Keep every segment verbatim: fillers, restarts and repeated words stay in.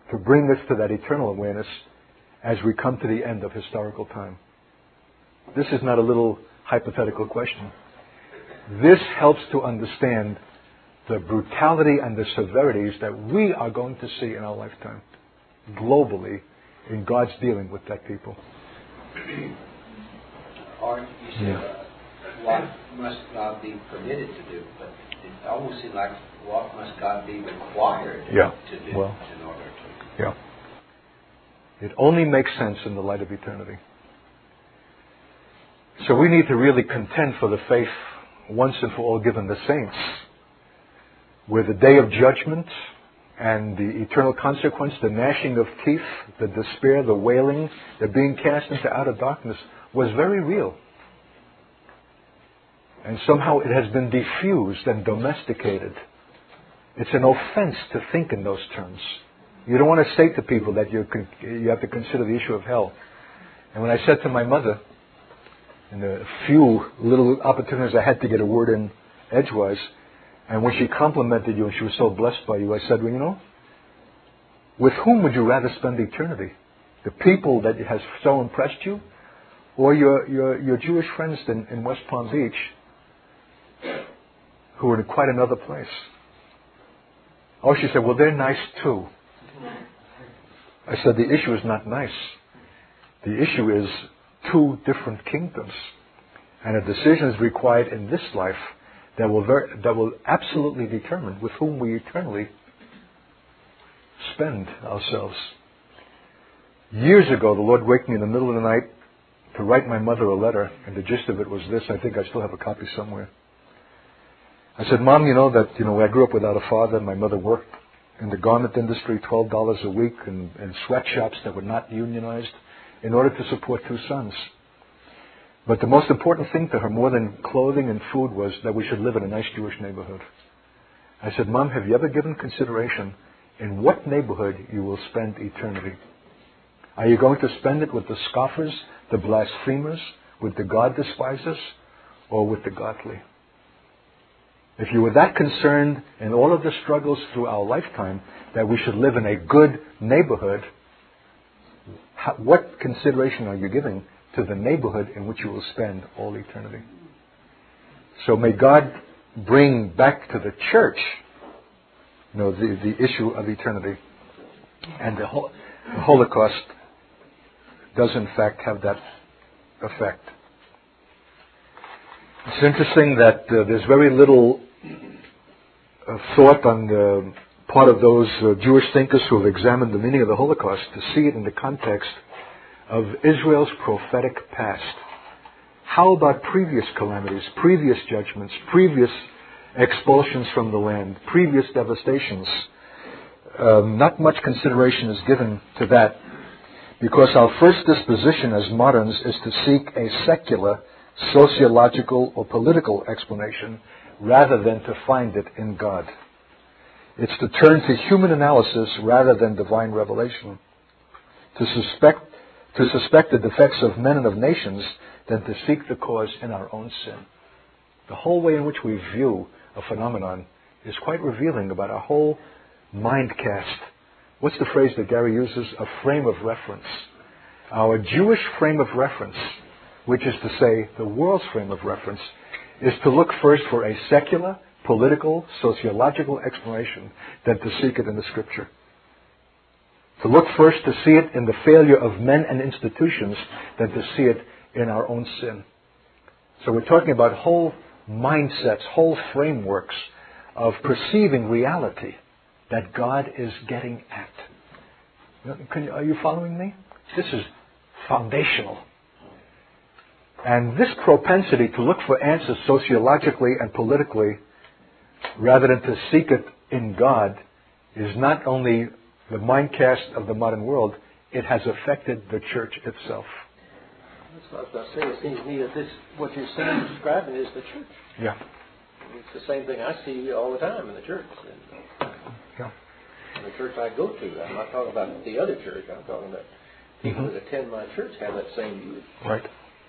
to bring us to that eternal awareness as we come to the end of historical time. This is not a little hypothetical question. This helps to understand the brutality and the severities that we are going to see in our lifetime, globally, in God's dealing with that people. Or you said, yeah. uh, what must God be permitted to do? But it almost seems like, what must God be required yeah. to do well, in order to? Yeah. It only makes sense in the light of eternity. So we need to really contend for the faith once and for all given the saints, where the day of judgment and the eternal consequence, the gnashing of teeth, the despair, the wailing, the being cast into outer darkness was very real. And somehow it has been diffused and domesticated. It's an offense to think in those terms. You don't want to say to people that you you have to consider the issue of hell. And when I said to my mother, in the few little opportunities I had to get a word in edgewise, and when she complimented you and she was so blessed by you, I said, well, you know, with whom would you rather spend eternity? The people that has so impressed you, or your your, your Jewish friends in, in West Palm Beach, who are in quite another place? Oh, she said, well, they're nice too. I said, the issue is not nice. The issue is two different kingdoms. And a decision is required in this life that will ver- that will absolutely determine with whom we eternally spend ourselves. Years ago, the Lord waked me in the middle of the night to write my mother a letter, and the gist of it was this. I think I still have a copy somewhere. I said, Mom, you know that you know I grew up without a father. My mother worked in the garment industry, twelve dollars a week, in, in sweatshops that were not unionized, in order to support two sons. But the most important thing to her, more than clothing and food, was that we should live in a nice Jewish neighborhood. I said, Mom, have you ever given consideration in what neighborhood you will spend eternity? Are you going to spend it with the scoffers, the blasphemers, with the God despisers, or with the godly? If you were that concerned in all of the struggles through our lifetime that we should live in a good neighborhood, how, what consideration are you giving to the neighborhood in which you will spend all eternity? So may God bring back to the church, you know, the, the issue of eternity. And the, Hol- the Holocaust does in fact have that effect. It's interesting that uh, there's very little uh, thought on the part of those uh, Jewish thinkers who have examined the meaning of the Holocaust to see it in the context of Israel's prophetic past. How about previous calamities, previous judgments, previous expulsions from the land, previous devastations? Um, not much consideration is given to that, because our first disposition as moderns is to seek a secular, sociological, or political explanation rather than to find it in God. It's to turn to human analysis rather than divine revelation. To suspect, to suspect the defects of men and of nations than to seek the cause in our own sin. The whole way in which we view a phenomenon is quite revealing about our whole mind cast. What's the phrase that Gary uses? A frame of reference. Our Jewish frame of reference, which is to say the world's frame of reference, is to look first for a secular, political, sociological explanation than to seek it in the Scripture. To look first to see it in the failure of men and institutions than to see it in our own sin. So we're talking about whole mindsets, whole frameworks of perceiving reality that God is getting at. Can you, are you following me? This is foundational. And this propensity to look for answers sociologically and politically rather than to seek it in God is not only the mindcast of the modern world, it has affected the church itself. That's what I was about to say. It seems to me that this, what you're saying, describing, is the church. Yeah. It's the same thing I see all the time in the church. And, yeah. In the church I go to. I'm not talking about the other church. I'm talking about people mm-hmm. that attend my church have that same view. Right.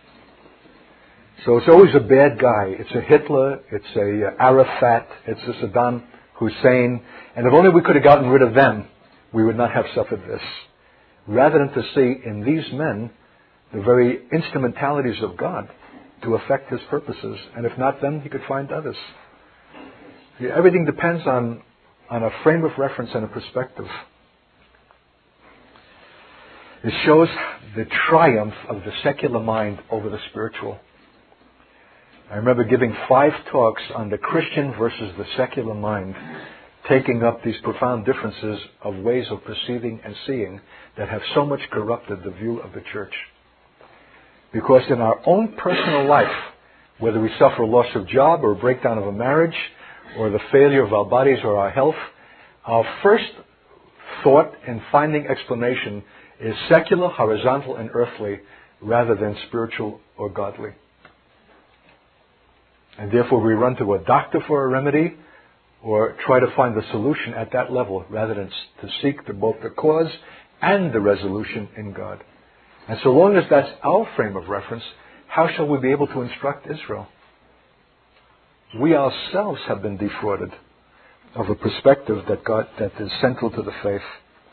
So it's always a bad guy. It's a Hitler, it's a Arafat, it's a Saddam Hussein. And if only we could have gotten rid of them, we would not have suffered this. Rather than to see in these men the very instrumentalities of God to effect His purposes. And if not them, He could find others. See, everything depends on, on a frame of reference and a perspective. It shows the triumph of the secular mind over the spiritual. I remember giving five talks on the Christian versus the secular mind, taking up these profound differences of ways of perceiving and seeing that have so much corrupted the view of the church. Because in our own personal life, whether we suffer a loss of job or a breakdown of a marriage or the failure of our bodies or our health, our first thought in finding explanation is secular, horizontal, and earthly rather than spiritual or godly. And therefore we run to a doctor for a remedy or try to find the solution at that level rather than to seek the, both the cause and the resolution in God. And so long as that's our frame of reference, how shall we be able to instruct Israel? We ourselves have been defrauded of a perspective that God, that is central to the faith.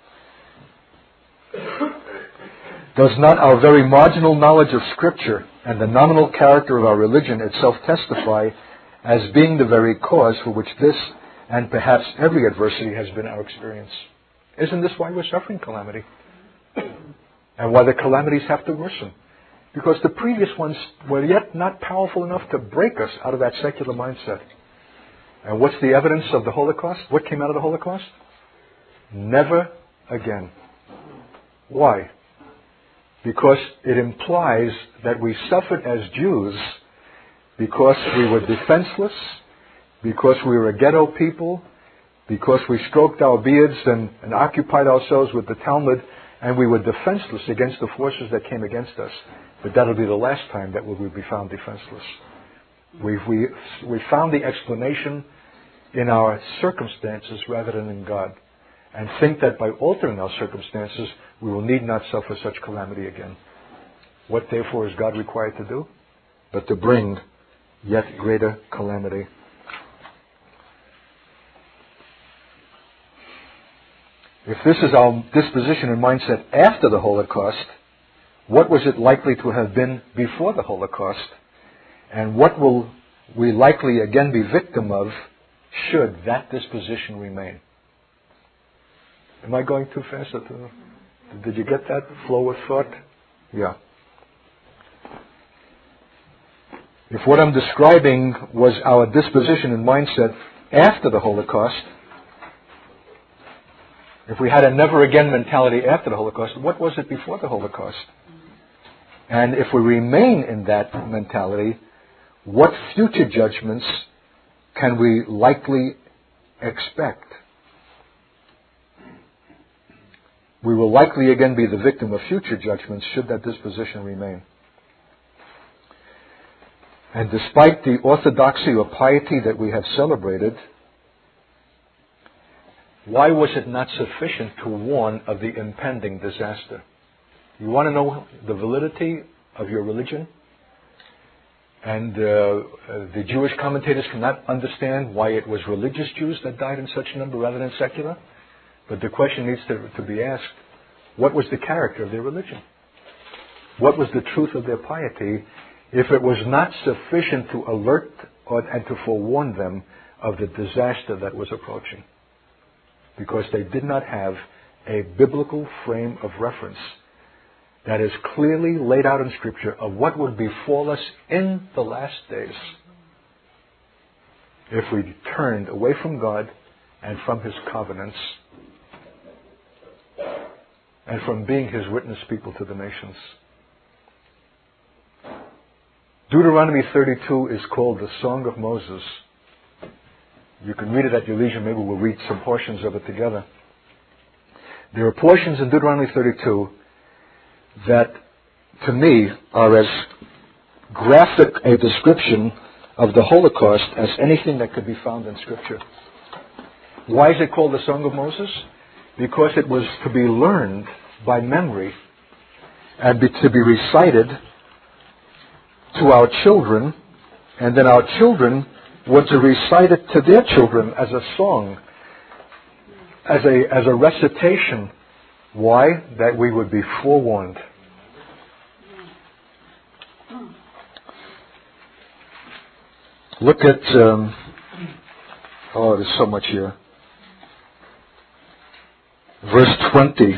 Does not our very marginal knowledge of Scripture and the nominal character of our religion itself testify as being the very cause for which this and perhaps every adversity has been our experience? Isn't this why we're suffering calamity? And why the calamities have to worsen? Because the previous ones were yet not powerful enough to break us out of that secular mindset. And what's the evidence of the Holocaust? What came out of the Holocaust? Never again. Why? Because it implies that we suffered as Jews because we were defenseless, because we were a ghetto people, because we stroked our beards and, and occupied ourselves with the Talmud, and we were defenseless against the forces that came against us. But that'll be the last time that we will be found defenseless. We've, we we found the explanation in our circumstances rather than in God, and think that by altering our circumstances, we will need not suffer such calamity again. What therefore is God required to do? But to bring yet greater calamity. If this is our disposition and mindset after the Holocaust, what was it likely to have been before the Holocaust? And what will we likely again be victim of should that disposition remain? Am I going too fast? Did you get that flow of thought? Yeah. If what I'm describing was our disposition and mindset after the Holocaust, if we had a never again mentality after the Holocaust, what was it before the Holocaust? And if we remain in that mentality, what future judgments can we likely expect? We will likely again be the victim of future judgments should that disposition remain. And despite the orthodoxy or piety that we have celebrated, why was it not sufficient to warn of the impending disaster? You want to know the validity of your religion? And uh, the Jewish commentators cannot understand why it was religious Jews that died in such number rather than secular. But the question needs to, to be asked, what was the character of their religion? What was the truth of their piety if it was not sufficient to alert or, and to forewarn them of the disaster that was approaching? Because they did not have a biblical frame of reference that is clearly laid out in Scripture of what would befall us in the last days if we turned away from God and from His covenants and from being His witness people to the nations. Deuteronomy thirty-two is called the Song of Moses. You can read it at your leisure. Maybe we'll read some portions of it together. There are portions in Deuteronomy thirty-two that, to me, are as graphic a description of the Holocaust as anything that could be found in Scripture. Why is it called the Song of Moses? Because it was to be learned by memory and be, to be recited to our children, and then our children were to recite it to their children as a song. as a, as a recitation. Why? That we would be forewarned. Look at, um, oh, there's so much here. Verse twenty.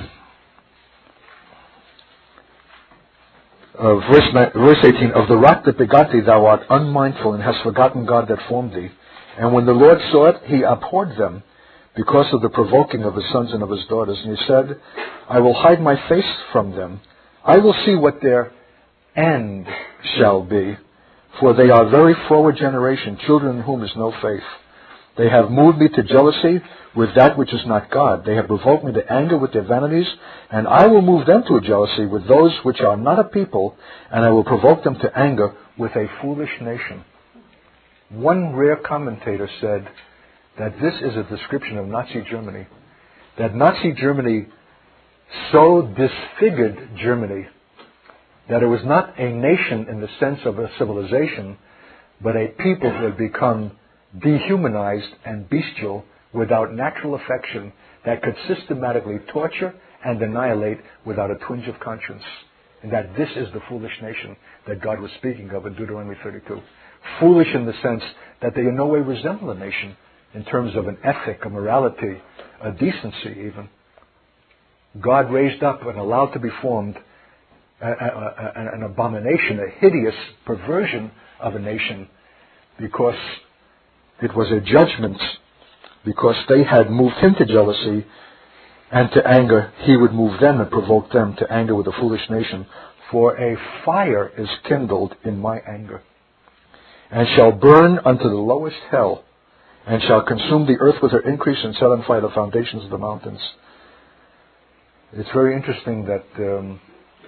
Uh, verse, verse eighteen. Of the rock that begot thee thou art unmindful, and hast forgotten God that formed thee. And when the Lord saw it, he abhorred them, because of the provoking of his sons and of his daughters. And he said, I will hide my face from them. I will see what their end shall be. For they are a very forward generation, children in whom is no faith. They have moved me to jealousy with that which is not God. They have provoked me to anger with their vanities, and I will move them to a jealousy with those which are not a people, and I will provoke them to anger with a foolish nation. One rare commentator said that this is a description of Nazi Germany. That Nazi Germany so disfigured Germany that it was not a nation in the sense of a civilization, but a people who had become dehumanized and bestial without natural affection that could systematically torture and annihilate without a twinge of conscience. And that this is the foolish nation that God was speaking of in Deuteronomy thirty-two. Foolish in the sense that they in no way resemble a nation in terms of an ethic, a morality, a decency even. God raised up and allowed to be formed a, a, a, an abomination, a hideous perversion of a nation, because it was a judgment, because they had moved him to jealousy and to anger. He would move them and provoke them to anger with a foolish nation. For a fire is kindled in my anger, and shall burn unto the lowest hell, and shall consume the earth with her increase, and set on fire the foundations of the mountains. It's very interesting that um,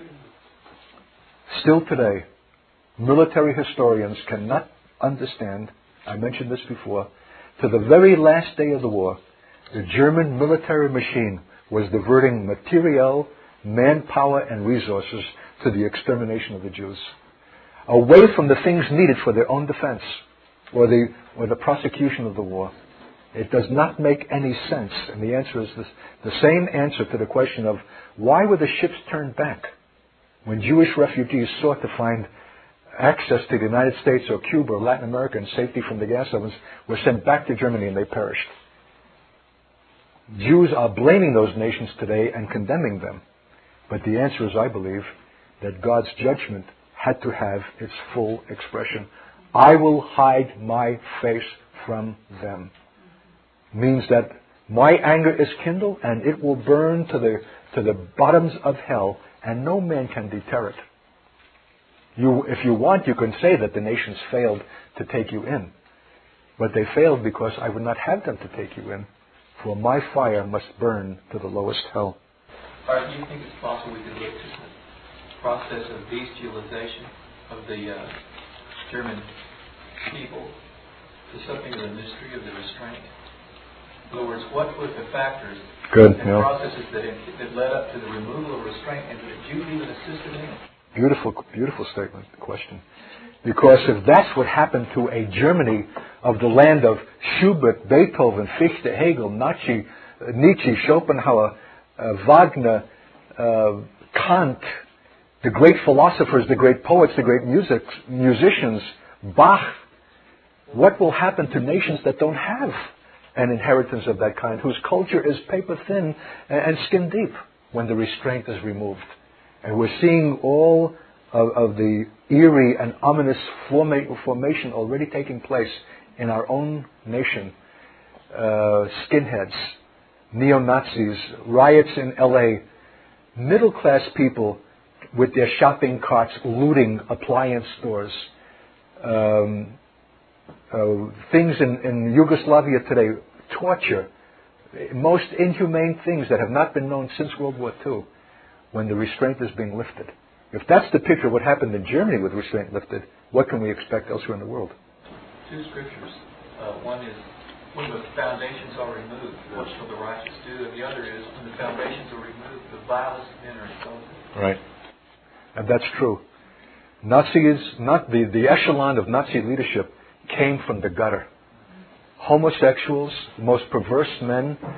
still today, military historians cannot understand, I mentioned this before, to the very last day of the war, the German military machine was diverting materiel, manpower, and resources to the extermination of the Jews, away from the things needed for their own defense or the, or the prosecution of the war. It does not make any sense. And the answer is this, the same answer to the question of why were the ships turned back when Jewish refugees sought to find access to the United States or Cuba or Latin America and safety from the gas ovens, were sent back to Germany and they perished. Jews are blaming those nations today and condemning them. But the answer is, I believe, that God's judgment had to have its full expression. I will hide my face from them. Means that my anger is kindled and it will burn to the to the bottoms of hell, and no man can deter it. You, if you want, you can say that the nations failed to take you in. But they failed because I would not have them to take you in. For my fire must burn to the lowest hell. Art, do you think it's possible we could look to the process of bestialization of the uh, German people to something of the mystery of the restraint? In other words, what were the factors Good, and yeah. processes that, that led up to the removal of restraint, and did Jews even assist in it? Beautiful, beautiful statement, question. Because if that's what happened to a Germany of the land of Schubert, Beethoven, Fichte, Hegel, Nietzsche, uh, Nietzsche, Schopenhauer, uh, Wagner, uh, Kant, the great philosophers, the great poets, the great music, musicians, Bach, what will happen to nations that don't have an inheritance of that kind, whose culture is paper thin and skin deep when the restraint is removed? And we're seeing all of, of the eerie and ominous forma- formation already taking place in our own nation. Uh, skinheads, neo-Nazis, riots in L A, middle-class people with their shopping carts looting appliance stores. Um, uh, things in, in Yugoslavia today, torture, most inhumane things that have not been known since World War Two. When the restraint is being lifted. If that's the picture of what happened in Germany with restraint lifted, what can we expect elsewhere in the world? Two scriptures. Uh, one is, when the foundations are removed, what shall the righteous do? And the other is, when the foundations are removed, the vilest men are exalted. Right. And that's true. Nazis, not the, the echelon of Nazi leadership came from the gutter. Homosexuals, the most perverse men,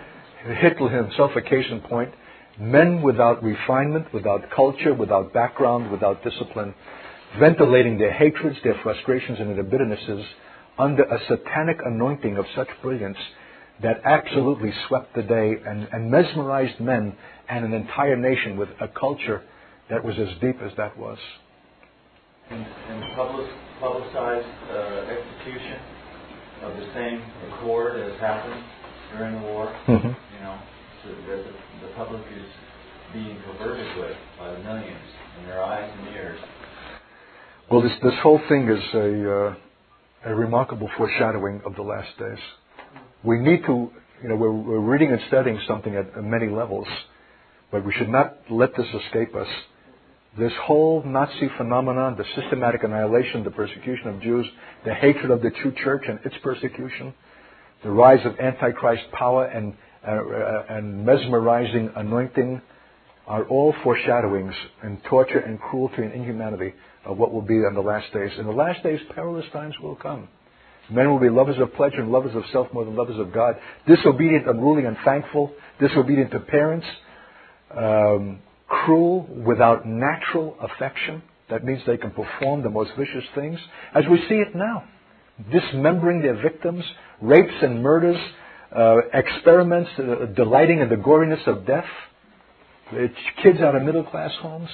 Hitler himself, a case in point, men without refinement, without culture, without background, without discipline, ventilating their hatreds, their frustrations, and their bitternesses under a satanic anointing of such brilliance that absolutely swept the day and, and mesmerized men and an entire nation with a culture that was as deep as that was. And, and public, publicized uh, execution of the same accord as happened during the war. Mm-hmm. You know, so that the, the public is being perverted with by the millions in their eyes and ears. Well, this this whole thing is a uh, a remarkable foreshadowing of the last days. We need to, you know, we're, we're reading and studying something at, at many levels, but we should not let this escape us. This whole Nazi phenomenon, the systematic annihilation, the persecution of Jews, the hatred of the true church and its persecution, the rise of Antichrist power and uh, uh, and mesmerizing anointing are all foreshadowings and torture and cruelty and inhumanity of what will be in the last days. In the last days, perilous times will come. Men will be lovers of pleasure and lovers of self more than lovers of God, disobedient, unruly, unthankful, disobedient to parents, um, cruel, without natural affection. That means they can perform the most vicious things, as we see it now. Dismembering their victims, rapes and murders, uh, experiments, uh, delighting in the goriness of death. It's kids out of middle-class homes.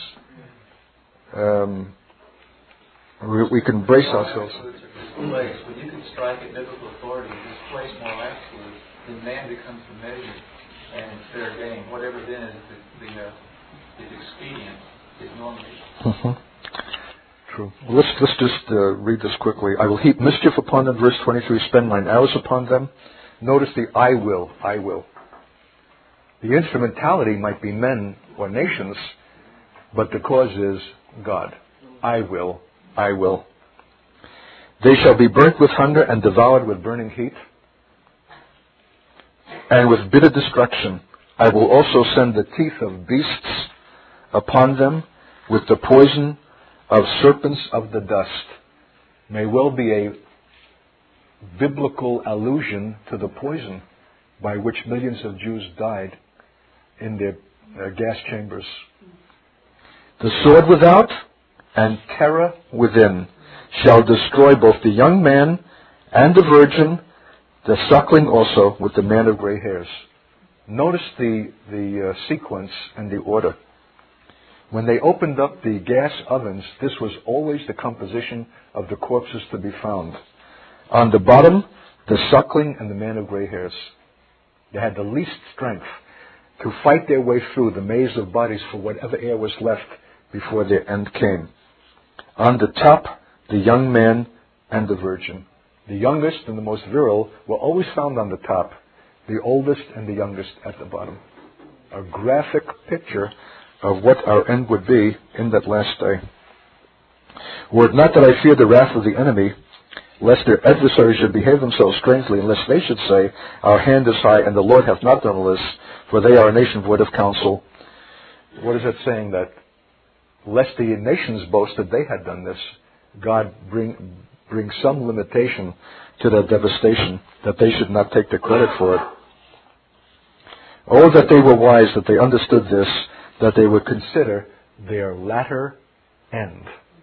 Um, we, we can brace ourselves. Place when you can strike at biblical authority, this place more absolute, then man becomes the measure and it's fair game. Whatever then is the, the uh, is expedient is normally. Mm-hmm. True. Well, let's let's just uh, read this quickly. I will heap mischief upon them. Verse twenty-three. Spend mine arrows upon them. Notice the I will. I will. The instrumentality might be men or nations, but the cause is God. I will. I will. They shall be burnt with hunger and devoured with burning heat, and with bitter destruction. I will also send the teeth of beasts upon them, with the poison of serpents of the dust. May well be a biblical allusion to the poison by which millions of Jews died in their uh, gas chambers. The sword without and terror within shall destroy both the young man and the virgin, the suckling also with the man of gray hairs. Notice the, the uh, sequence and the order. When they opened up the gas ovens, this was always the composition of the corpses to be found. On the bottom, the suckling and the man of gray hairs. They had the least strength to fight their way through the maze of bodies for whatever air was left before their end came. On the top, the young man and the virgin. The youngest and the most virile were always found on the top. The oldest and the youngest at the bottom. A graphic picture of what our end would be in that last day. Were it not that I fear the wrath of the enemy, lest their adversaries should behave themselves strangely, and lest they should say, our hand is high, and the Lord hath not done all this, for they are a nation void of counsel. What is it saying? That lest the nations boasted they had done this, God bring bring some limitation to their devastation, that they should not take the credit for it. Oh, that they were wise, that they understood this, that they would consider their latter end.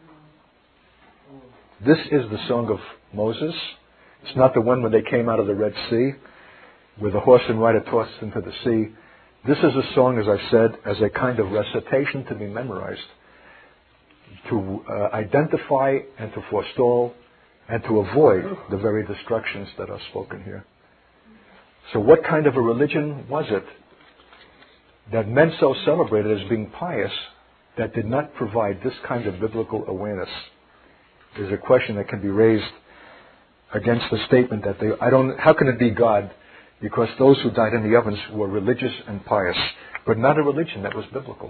This is the song of Moses. It's not the one when they came out of the Red Sea, where the horse and rider tossed into the sea. This is a song, as I said, as a kind of recitation to be memorized, to uh, identify and to forestall and to avoid the very destructions that are spoken here. So what kind of a religion was it that men so celebrated as being pious that did not provide this kind of biblical awareness? Is a question that can be raised against the statement that they, I don't, how can it be God? Because those who died in the ovens were religious and pious, but not a religion that was biblical.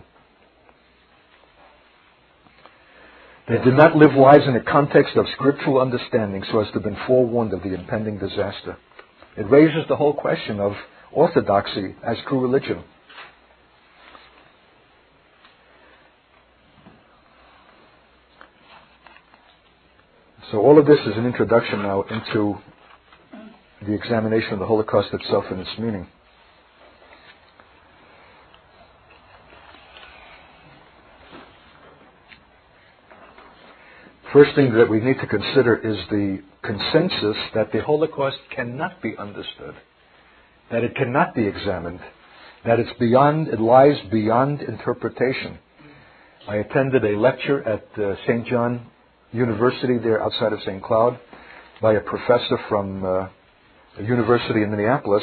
They did not live lives in a context of scriptural understanding so as to have been forewarned of the impending disaster. It raises the whole question of orthodoxy as true religion. So all of this is an introduction now into the examination of the Holocaust itself and its meaning. first thing that we need to consider is the consensus that the Holocaust cannot be understood, that it cannot be examined, that it's beyond, it lies beyond interpretation. I attended a lecture at uh, Saint John University there outside of Saint Cloud by a professor from uh, a university in Minneapolis,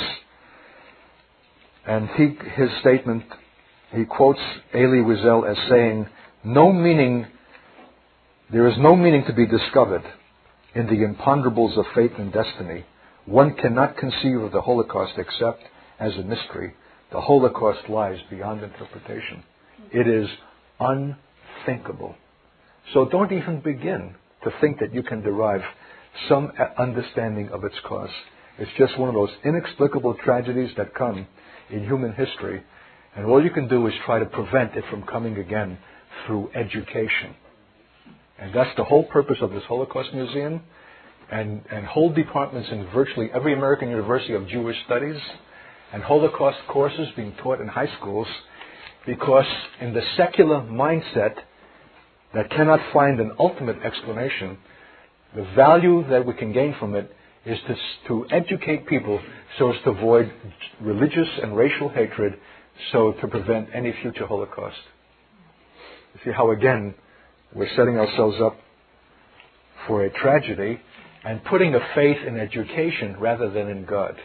and he, his statement, he quotes Elie Wiesel as saying, "No meaning, there is no meaning to be discovered in the imponderables of fate and destiny. One cannot conceive of the Holocaust except as a mystery. The Holocaust lies beyond interpretation. It is unthinkable." So don't even begin to think that you can derive some understanding of its cause. It's just one of those inexplicable tragedies that come in human history, and all you can do is try to prevent it from coming again through education. And that's the whole purpose of this Holocaust Museum, and, and whole departments in virtually every American university of Jewish studies, and Holocaust courses being taught in high schools, because in the secular mindset that cannot find an ultimate explanation, the value that we can gain from it is to, to educate people so as to avoid religious and racial hatred, so to prevent any future Holocaust. You see how, again, we're setting ourselves up for a tragedy and putting a faith in education rather than in God.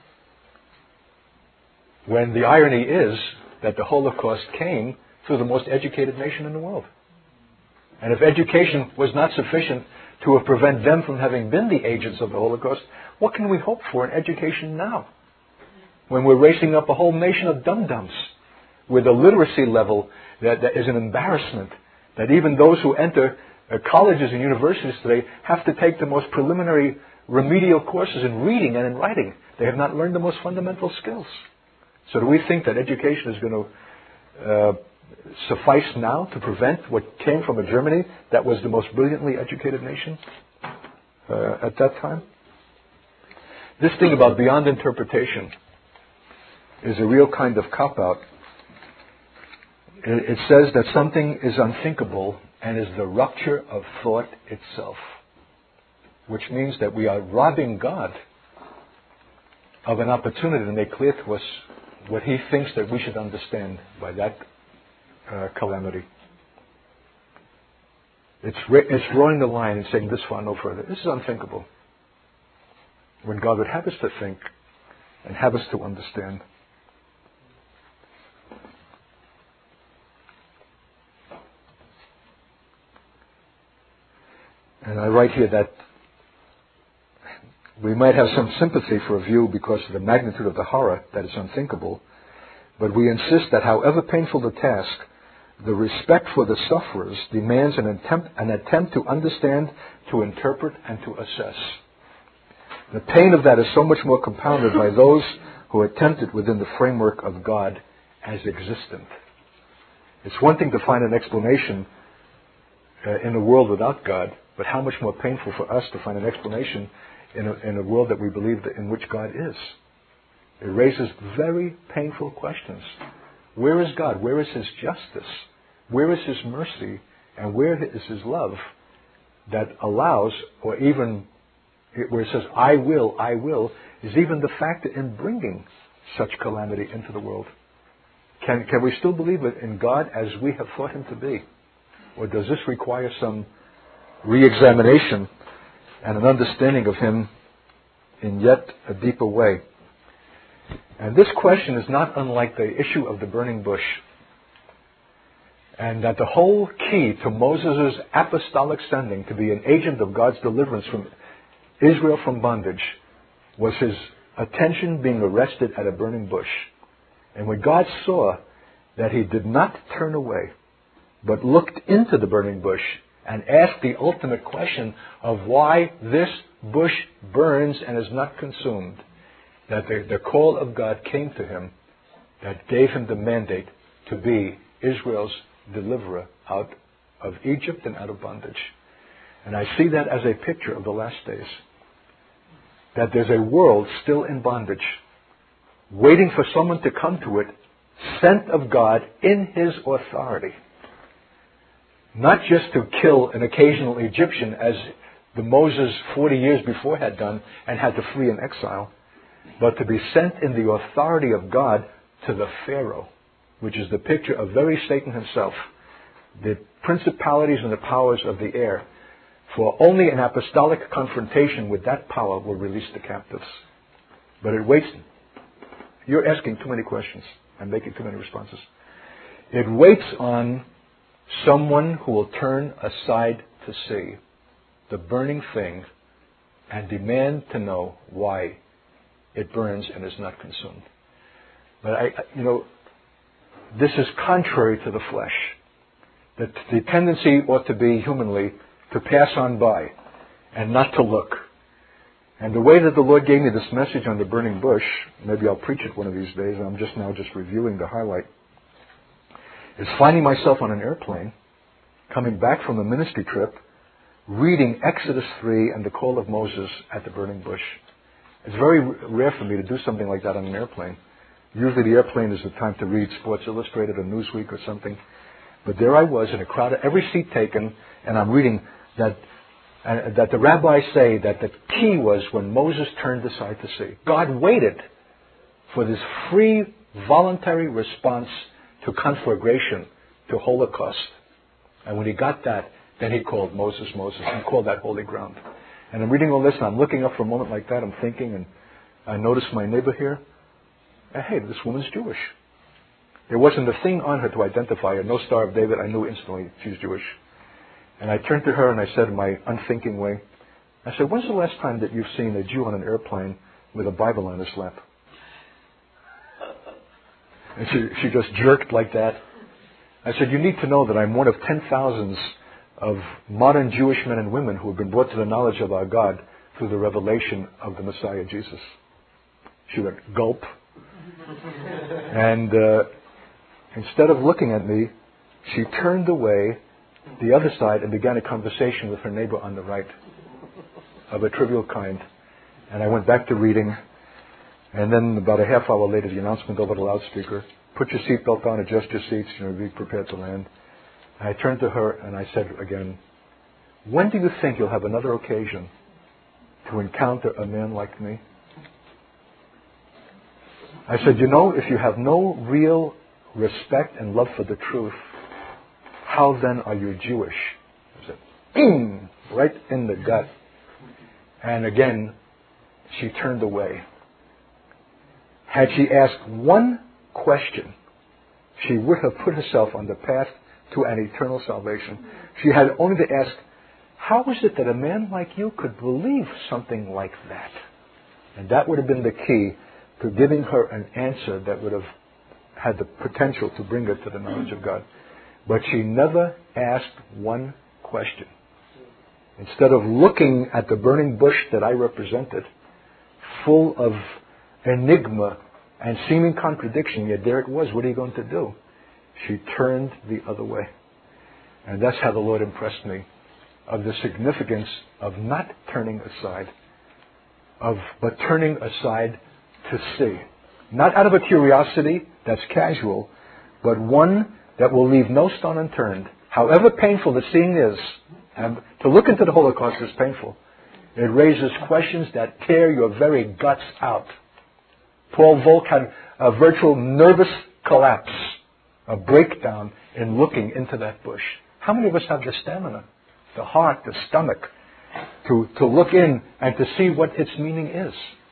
When the irony is that the Holocaust came through the most educated nation in the world. And if education was not sufficient to have prevent them from having been the agents of the Holocaust, what can we hope for in education now? When we're raising up a whole nation of dum-dums with a literacy level that, that is an embarrassment, that even those who enter uh, colleges and universities today have to take the most preliminary remedial courses in reading and in writing. They have not learned the most fundamental skills. So do we think that education is going to uh, suffice now to prevent what came from a Germany that was the most brilliantly educated nation uh, at that time? This thing about beyond interpretation is a real kind of cop-out. It, it says that something is unthinkable and is the rupture of thought itself, which means that we are robbing God of an opportunity to make clear to us what He thinks that we should understand by that uh, calamity. It's, re- it's drawing the line and saying this far, no further. This is unthinkable. When God would have us to think and have us to understand. And I write here that we might have some sympathy for a view because of the magnitude of the horror that is unthinkable, but we insist that however painful the task, the respect for the sufferers demands an attempt, an attempt to understand, to interpret, and to assess. The pain of that is so much more compounded by those who attempt it within the framework of God as existent. It's one thing to find an explanation uh, in a world without God, but how much more painful for us to find an explanation in a, in a world that we believe that in which God is. It raises very painful questions. Where is God? Where is His justice? Where is His mercy? And where is His love that allows, or even where it says, I will, I will, is even the factor in bringing such calamity into the world. Can, can we still believe it in God as we have thought Him to be? Or does this require some re-examination and an understanding of Him in yet a deeper way? And this question is not unlike the issue of the burning bush. And that the whole key to Moses' apostolic sending to be an agent of God's deliverance from Israel from bondage was his attention being arrested at a burning bush. And when God saw that he did not turn away, but looked into the burning bush and asked the ultimate question of why this bush burns and is not consumed, that the, the call of God came to him that gave him the mandate to be Israel's deliverer out of Egypt and out of bondage. And I see that as a picture of the last days. That there's a world still in bondage, waiting for someone to come to it, sent of God in His authority, Not just to kill an occasional Egyptian as the Moses forty years before had done and had to flee in exile, but to be sent in the authority of God to the Pharaoh, which is the picture of very Satan himself, the principalities and the powers of the air. For only an apostolic confrontation with that power will release the captives. But it waits. You're asking too many questions and making too many responses. It waits on someone who will turn aside to see the burning thing and demand to know why it burns and is not consumed. But I, you know, this is contrary to the flesh. That the tendency ought to be humanly to pass on by and not to look. And the way that the Lord gave me this message on the burning bush, maybe I'll preach it one of these days, I'm just now just reviewing the highlight, is finding myself on an airplane, coming back from a ministry trip, reading Exodus three and the call of Moses at the burning bush. It's very rare for me to do something like that on an airplane. Usually the airplane is the time to read Sports Illustrated or Newsweek or something. But there I was in a crowd, every seat taken, and I'm reading that uh, that the rabbis say that the key was when Moses turned aside to see. God waited for this free, voluntary response to conflagration, to Holocaust. And when he got that, then he called Moses, Moses. He called that holy ground. And I'm reading all this, and I'm looking up for a moment like that. I'm thinking, and I notice my neighbor here. And, hey, this woman's Jewish. There wasn't a thing on her to identify her. No Star of David. I knew instantly she's Jewish. And I turned to her and I said in my unthinking way, I said, when's the last time that you've seen a Jew on an airplane with a Bible on his lap? And she, she just jerked like that. I said, you need to know that I'm one of ten thousands of modern Jewish men and women who have been brought to the knowledge of our God through the revelation of the Messiah Jesus. She went, gulp. And uh, instead of looking at me, she turned away the other side and began a conversation with her neighbor on the right of a trivial kind. And I went back to reading. And then about a half hour later, the announcement over the loudspeaker, put your seatbelt on, adjust your seats, you know, be prepared to land. And I turned to her and I said again, when do you think you'll have another occasion to encounter a man like me? I said, you know, if you have no real respect and love for the truth, how then are you Jewish? I said, bing, right in the gut. And again, she turned away. Had she asked one question, she would have put herself on the path to an eternal salvation. She had only to ask, how is it that a man like you could believe something like that? And that would have been the key to giving her an answer that would have had the potential to bring her to the knowledge of God. But she never asked one question. Instead of looking at the burning bush that I represented, full of enigma and seeming contradiction, yet there it was, what are you going to do? She turned the other way. And that's how the Lord impressed me of the significance of not turning aside, of but turning aside to see. Not out of a curiosity that's casual, but one that will leave no stone unturned. However painful the seeing is, and to look into the Holocaust is painful. It raises questions that tear your very guts out. Paul Volk had a virtual nervous collapse, a breakdown in looking into that bush. How many of us have the stamina, the heart, the stomach, to, to look in and to see what its meaning is?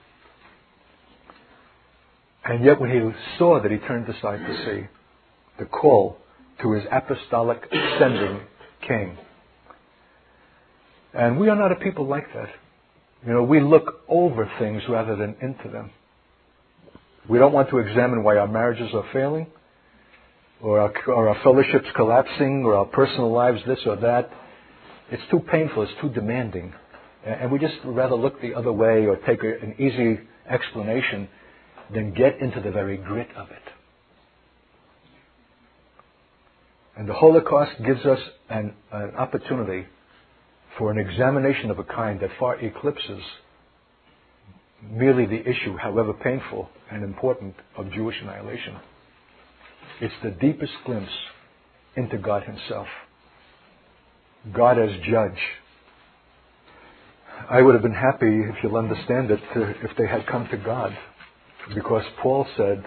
And yet when he saw that, he turned aside to see. The call to his apostolic sending came. And we are not a people like that. You know, we look over things rather than into them. We don't want to examine why our marriages are failing, or our, or our fellowships collapsing, or our personal lives this or that. It's too painful, it's too demanding. And we just rather look the other way or take a, an easy explanation than get into the very grit of it. And the Holocaust gives us an, an opportunity for an examination of a kind that far eclipses merely the issue, however painful and important, of Jewish annihilation. It's the deepest glimpse into God Himself. God as judge. I would have been happy, if you'll understand it, to, if they had come to God. Because Paul said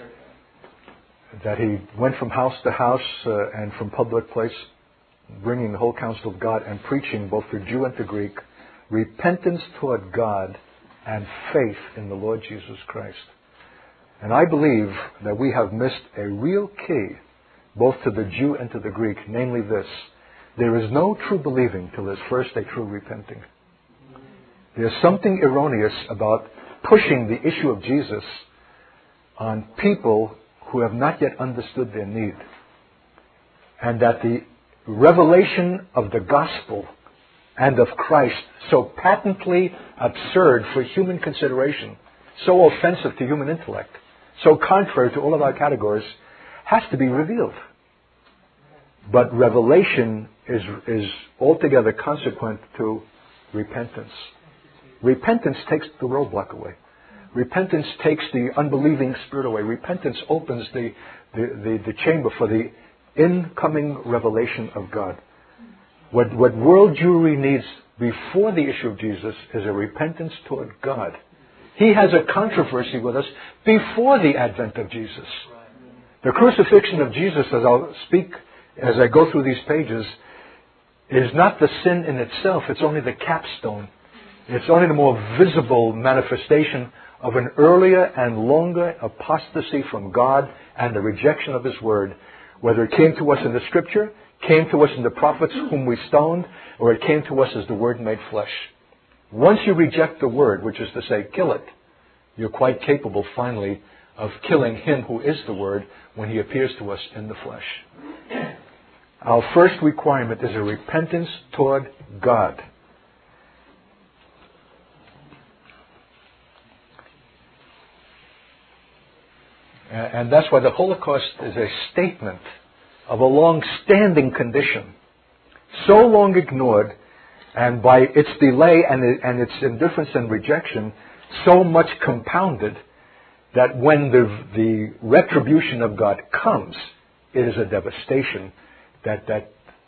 that he went from house to house uh, and from public place, bringing the whole counsel of God and preaching both to Jew and to Greek, repentance toward God and faith in the Lord Jesus Christ. And I believe that we have missed a real key, both to the Jew and to the Greek, namely this: there is no true believing till there's first a true repenting. There's something erroneous about pushing the issue of Jesus on people who have not yet understood their need. And that the revelation of the gospel and of Christ, so patently absurd for human consideration, so offensive to human intellect, so contrary to all of our categories, has to be revealed. But revelation is, is altogether consequent to repentance. Repentance takes the roadblock away. Repentance takes the unbelieving spirit away. Repentance opens the, the, the, the chamber for the incoming revelation of God. What, what world Jewry needs before the issue of Jesus is a repentance toward God. He has a controversy with us before the advent of Jesus. The crucifixion of Jesus, as I'll speak as I go through these pages, is not the sin in itself. It's only the capstone. It's only the more visible manifestation of an earlier and longer apostasy from God and the rejection of His Word, whether it came to us in the Scripture, came to us in the prophets whom we stoned, or it came to us as the Word made flesh. Once you reject the Word, which is to say, kill it, you're quite capable, finally, of killing Him who is the Word when He appears to us in the flesh. Our first requirement is a repentance toward God. And that's why the Holocaust is a statement of a long-standing condition, so long ignored, and by its delay and, it, and its indifference and rejection, so much compounded, that when the, the retribution of God comes, it is a devastation that, that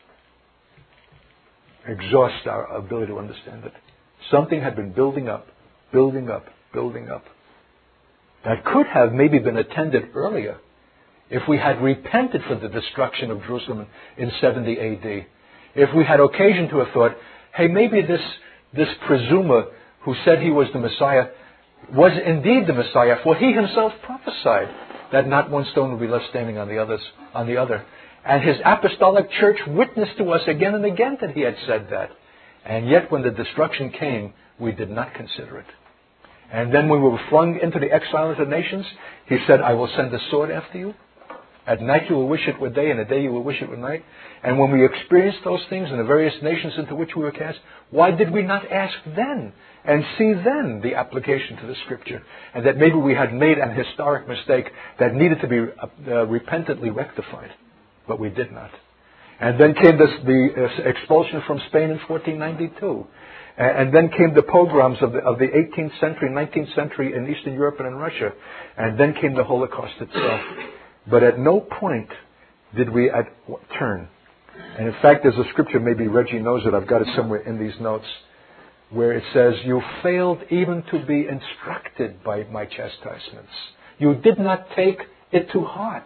exhausts our ability to understand it. Something had been building up, building up, building up, that could have maybe been attended earlier if we had repented for the destruction of Jerusalem in seventy A D. If we had occasion to have thought, hey, maybe this, this presumer who said he was the Messiah was indeed the Messiah, for he himself prophesied that not one stone would be left standing on the others, on the other. And his apostolic church witnessed to us again and again that he had said that. And yet when the destruction came, we did not consider it. And then when we were flung into the exile of the nations, he said, I will send a sword after you. At night you will wish it were day, and at day you will wish it were night. And when we experienced those things in the various nations into which we were cast, why did we not ask then and see then the application to the Scripture? And that maybe we had made an historic mistake that needed to be uh, repentantly rectified. But we did not. And then came this, the uh, expulsion from Spain in fourteen ninety-two. And then came the pogroms of the, of the eighteenth century, nineteenth century in Eastern Europe and in Russia. And then came the Holocaust itself. But at no point did we at, turn. And in fact, there's a scripture, maybe Reggie knows it, I've got it somewhere in these notes, where it says, you failed even to be instructed by my chastisements. You did not take it to heart.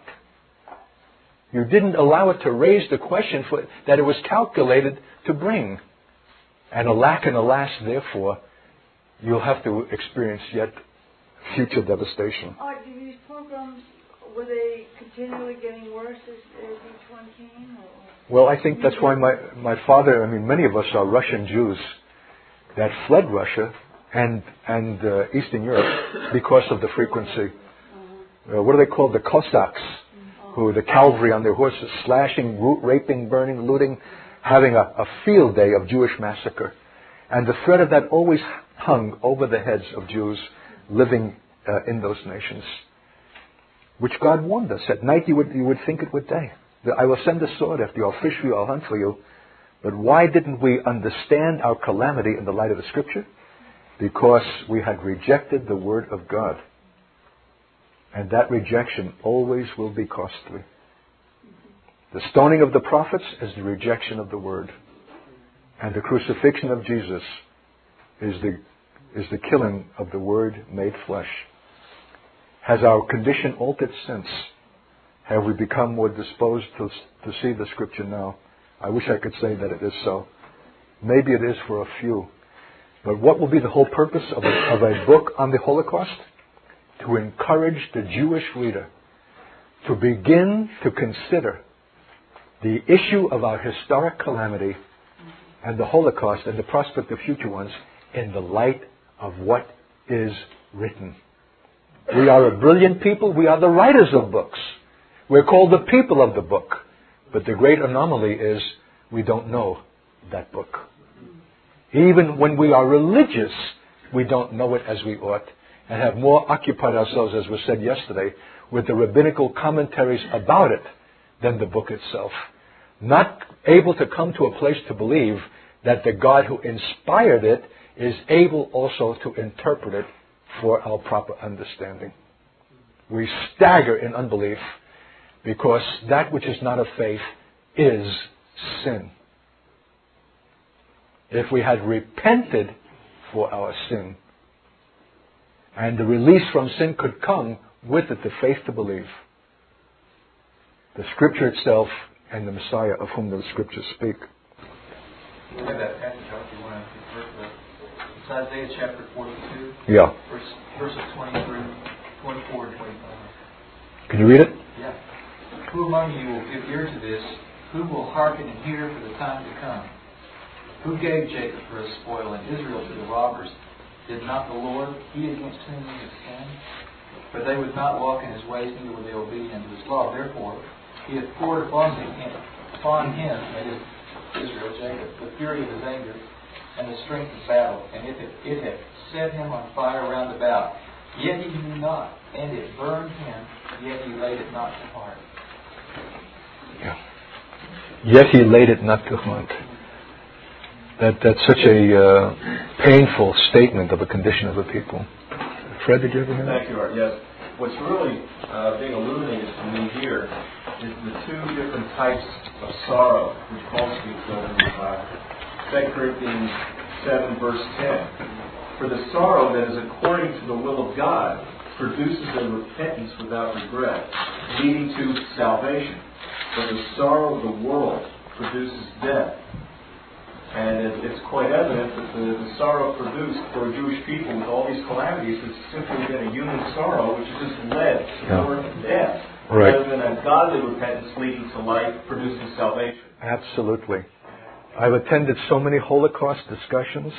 You didn't allow it to raise the question for, that it was calculated to bring. And alack and alas, therefore, you'll have to experience yet future devastation. Are these programs, were they continually getting worse as, as each one came? Or? Well, I think that's why my, my father, I mean, many of us are Russian Jews that fled Russia and, and uh, Eastern Europe because of the frequency. Uh-huh. Uh, what are they called? The Cossacks, uh-huh. who the cavalry on their horses, slashing, root, raping, burning, looting, having a, a field day of Jewish massacre. And the threat of that always hung over the heads of Jews living uh, in those nations, which God warned us. At night you would, you would think it were day. I will send a sword after you, I'll fish for you, I'll hunt for you. But why didn't we understand our calamity in the light of the Scripture? Because we had rejected the Word of God. And that rejection always will be costly. The stoning of the prophets is the rejection of the Word. And the crucifixion of Jesus is the, is the killing of the Word made flesh. Has our condition altered since? Have we become more disposed to, to see the Scripture now? I wish I could say that it is so. Maybe it is for a few. But what will be the whole purpose of a, of a book on the Holocaust? To encourage the Jewish reader to begin to consider the issue of our historic calamity and the Holocaust and the prospect of future ones in the light of what is written. We are a brilliant people. We are the writers of books. We're called the people of the book. But the great anomaly is we don't know that book. Even when we are religious, we don't know it as we ought, and have more occupied ourselves, as was said yesterday, with the rabbinical commentaries about it than the book itself. Not able to come to a place to believe that the God who inspired it is able also to interpret it for our proper understanding. We stagger in unbelief because that which is not of faith is sin. If we had repented for our sin, and the release from sin could come with it, the faith to believe, the Scripture itself and the Messiah of whom the Scriptures speak. We have that passage out if you want to refer to it. It's Isaiah chapter forty-two, Yeah. verse, verses twenty-three, twenty-four, and twenty-five. Can you read it? Yeah. Who among you will give ear to this? Who will hearken and hear for the time to come? Who gave Jacob for a spoil and Israel to the robbers? Did not the Lord, He against whom we have sinned? For they would not walk in His ways, neither were they obedient to His law. Therefore, He hath poured upon him, upon him, that is Israel, Jacob, the fury of His anger and the strength of battle, and it hath, it hath set him on fire round about. Yet he knew not, and it burned him, yet he laid it not to heart. Yeah. Yet he laid it not to heart. That, that's such a uh, painful statement of a condition of a people. Fred, did you ever hear that? Thank you, Art. Yes. What's really uh, being illuminated to me here is the two different types of sorrow which Paul speaks of in uh, Second Corinthians seven, verse ten. For the sorrow that is according to the will of God produces a repentance without regret, leading to salvation. But the sorrow of the world produces death. And it, it's quite evident that the, the sorrow produced for Jewish people with all these calamities has simply been a human sorrow which has just led toward yeah. death. Right. Rather than a godly repentance leading to life, producing salvation. Absolutely. I've attended so many Holocaust discussions,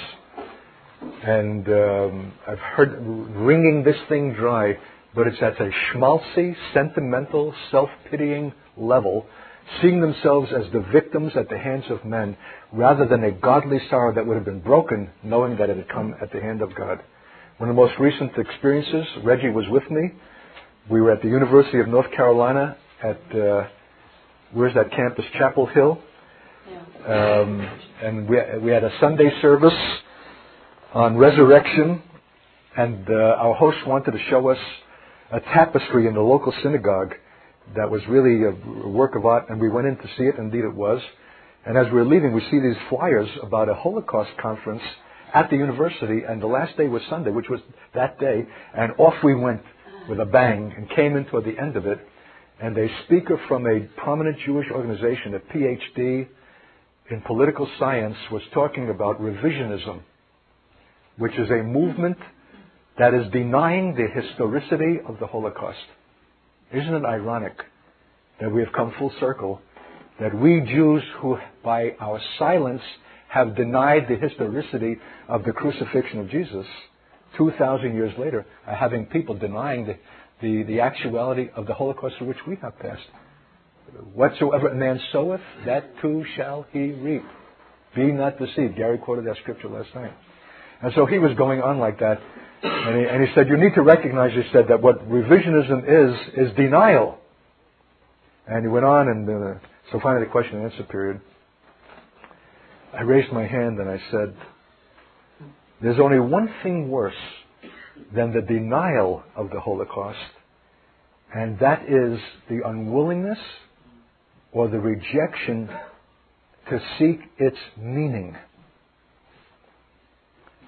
and um, I've heard wringing this thing dry, but it's at a schmaltzy, sentimental, self-pitying level, seeing themselves as the victims at the hands of men, rather than a godly sorrow that would have been broken, knowing that it had come at the hand of God. One of the most recent experiences, Reggie was with me. We were at the University of North Carolina at, uh, where's that campus, Chapel Hill. Yeah. Um, and we, we had a Sunday service on resurrection, and uh, our host wanted to show us a tapestry in the local synagogue that was really a work of art, and we went in to see it. Indeed it was. And as we were leaving, we see these flyers about a Holocaust conference at the university, and the last day was Sunday, which was that day, and off we went with a bang and came in toward the end of it, and a speaker from a prominent Jewish organization, a P H D in political science, was talking about revisionism, which is a movement that is denying the historicity of the Holocaust. Isn't it ironic that we have come full circle, that we Jews who by our silence have denied the historicity of the crucifixion of Jesus, two thousand years later, are having people denying the, the, the actuality of the Holocaust through which we have passed. Whatsoever a man soweth, that too shall he reap. Be not deceived. Gary quoted that scripture last night. And so he was going on like that. And he, and he said, you need to recognize, he said, that what revisionism is, is denial. And he went on, and uh, so finally the question and answer period. I raised my hand and I said, there's only one thing worse than the denial of the Holocaust, and that is the unwillingness or the rejection to seek its meaning.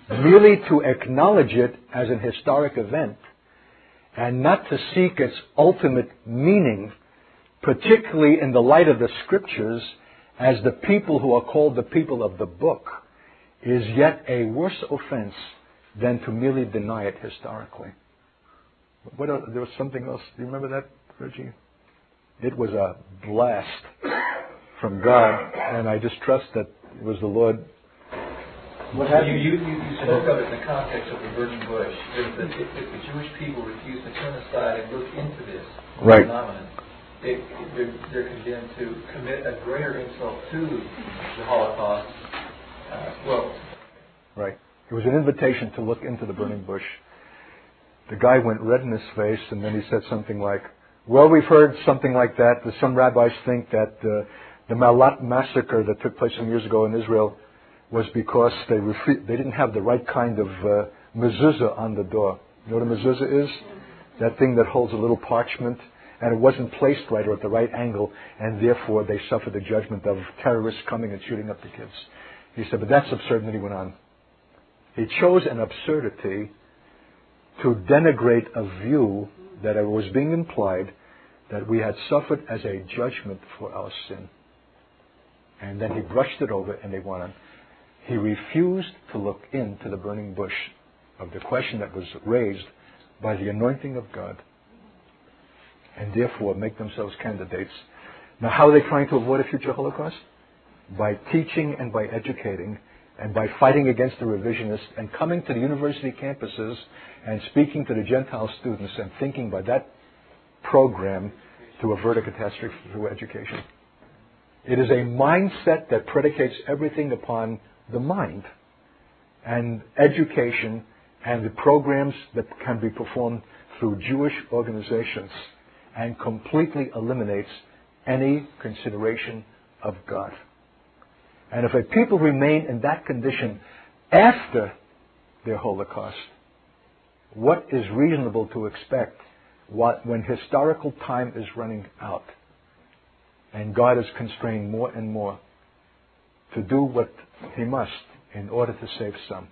merely to acknowledge it as an historic event and not to seek its ultimate meaning, particularly in the light of the Scriptures, as the people who are called the people of the book, is yet a worse offense than to merely deny it historically. What else? There was something else. Do you remember that, Reggie? It was a blast from God, and I just trust that it was the Lord. What happened? You, you, you spoke of it in the context of the burning bush. If the, if, if the Jewish people refuse to turn aside and look into this right. phenomenon, they, they're, they're condemned to commit a greater insult to the Holocaust. Uh, well, right. It was an invitation to look into the burning bush. The guy went red in his face, and then he said something like, well, we've heard something like that. Some rabbis think that uh, the Malat massacre that took place some years ago in Israel was because they refu- they didn't have the right kind of uh, mezuzah on the door. You know what a mezuzah is? That thing that holds a little parchment, and it wasn't placed right or at the right angle, and therefore they suffered the judgment of terrorists coming and shooting up the kids. He said, but that's absurd, and then he went on. He chose an absurdity to denigrate a view that it was being implied that we had suffered as a judgment for our sin. And then he brushed it over and they went on. He refused to look into the burning bush of the question that was raised by the anointing of God, and therefore make themselves candidates. Now, how are they trying to avoid a future Holocaust? By teaching and by educating and by fighting against the revisionists and coming to the university campuses and speaking to the Gentile students and thinking by that program to avert a catastrophe through education. It is a mindset that predicates everything upon the mind, and education and the programs that can be performed through Jewish organizations, and completely eliminates any consideration of God. And if a people remain in that condition after their Holocaust, what is reasonable to expect what, when historical time is running out and God is constrained more and more to do what He must in order to save some?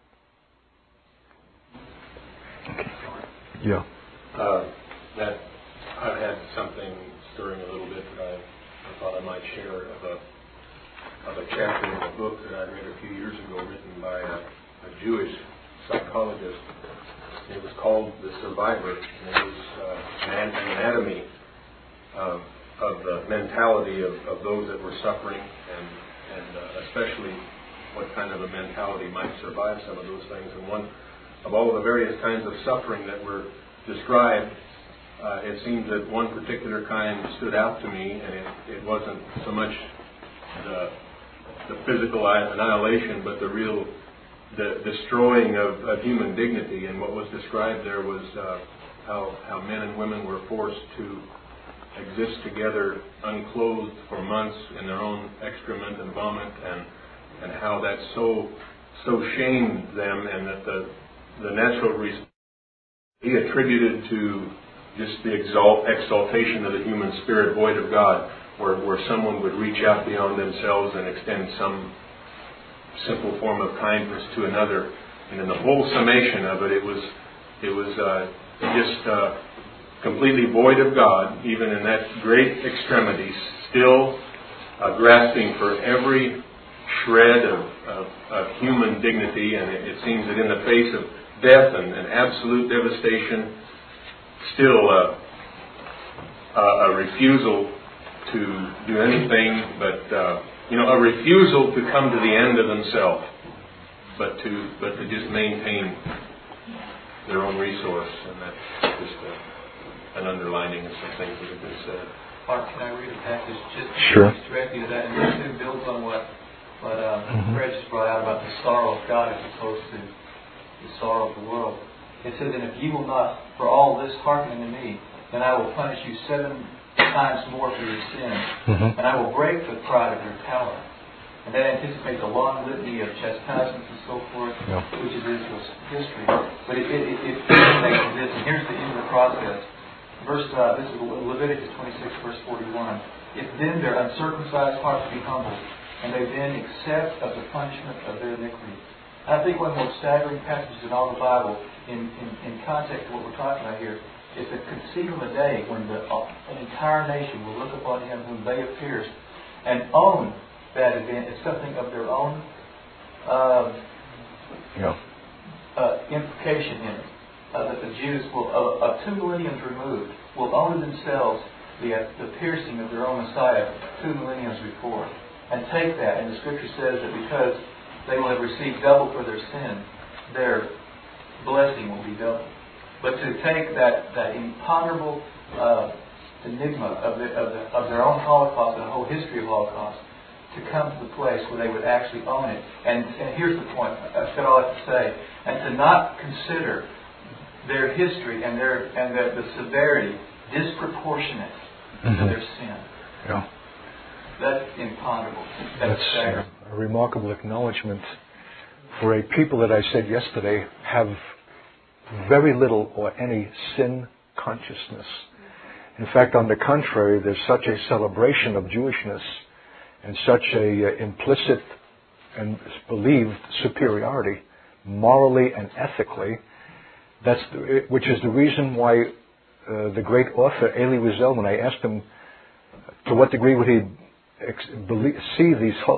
Okay. Yeah. Uh, that I've had something stirring a little bit that I, I thought I might share of a of a chapter in a book that I read a few years ago, written by a, a Jewish psychologist. It was called The Survivor, and it was uh, an, an anatomy of, of the mentality of, of those that were suffering, and and uh, especially what kind of a mentality might survive some of those things. And one of all of the various kinds of suffering that were described, uh, it seems that one particular kind stood out to me, and it, it wasn't so much the, the physical annihilation, but the real the destroying of, of human dignity. And what was described there was uh, how, how men and women were forced to exist together unclothed for months in their own excrement and vomit, and and how that so so shamed them, and that the the natural response he attributed to just the exalt, exaltation of the human spirit void of God, where, where someone would reach out beyond themselves and extend some simple form of kindness to another. And in the whole summation of it, it was it was uh, just uh, completely void of God, even in that great extremity, still uh, grasping for every shred of, of, of human dignity. And it, it seems that in the face of death and, and absolute devastation, still uh, uh, a refusal to do anything but, uh, you know, a refusal to come to the end of themselves, but to but to just maintain their own resource. And that's just a, an underlining of some things that have been said. Mark, can I read a passage just sure. directly to that? And this too builds on what, what uh, mm-hmm. Fred just brought out about the sorrow of God as opposed to the sorrow of the world. It says, and if you will not for all this hearken to me, then I will punish you seven times more for your sins, mm-hmm. and I will break the pride of your power. And that anticipates a long litany of chastisements and so forth, yeah. which is Israel's history. But it, it, it, it makes this, and here's the end of the process. Verse, uh, this is Leviticus twenty-six, verse forty-one. If then their uncircumcised hearts be humbled, and they then accept of the punishment of their iniquity, I think one of the most staggering passages in all the Bible, in, in, in context of what we're talking about here, is to conceive of a day when the, uh, an entire nation will look upon him whom they have pierced and own that event as something of their own uh, Yeah. uh, implication in it. Uh, that the Jews will, uh, uh, two millenniums removed, will own themselves the, uh, the piercing of their own Messiah two millenniums before. And take that, and the Scripture says that because they will have received double for their sin, their blessing will be double. But to take that, that imponderable uh, enigma of, the, of, the, of their own Holocaust and the whole history of Holocaust, to come to the place where they would actually own it. And, and here's the point, I've said all I have to say, and to not consider their history and their and the, the severity disproportionate mm-hmm. to their sin. Yeah. That's imponderable. That's, That's uh, a remarkable acknowledgement for a people that I said yesterday have very little or any sin consciousness. In fact, on the contrary, there's such a celebration of Jewishness and such a uh, implicit and believed superiority, morally and ethically. That's the, which is the reason why uh, the great author Elie Wiesel, when I asked him to what degree would he ex- believe, see these uh,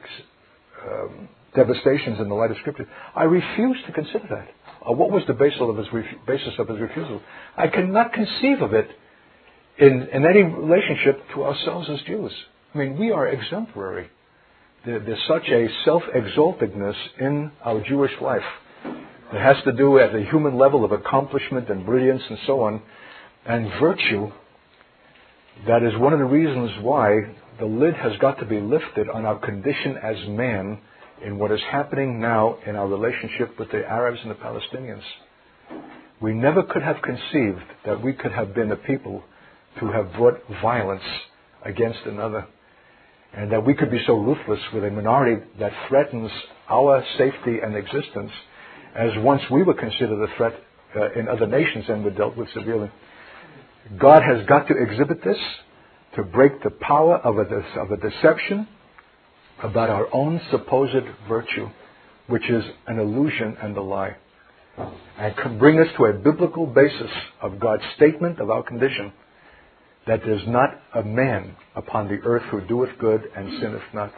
um, devastations in the light of Scripture, I refused to consider that. Uh, what was the basis of his ref- basis of his refusal? I cannot conceive of it in, in any relationship to ourselves as Jews. I mean, we are exemplary. There, there's such a self-exaltedness in our Jewish life. It has to do at the human level of accomplishment and brilliance and so on, and virtue. That is one of the reasons why the lid has got to be lifted on our condition as man in what is happening now in our relationship with the Arabs and the Palestinians. We never could have conceived that we could have been a people to have brought violence against another, and that we could be so ruthless with a minority that threatens our safety and existence, as once we were considered a threat uh, in other nations and were dealt with severely. God has got to exhibit this to break the power of a, of a deception about our own supposed virtue, which is an illusion and a lie, and can bring us to a biblical basis of God's statement of our condition, that there's not a man upon the earth who doeth good and sinneth not.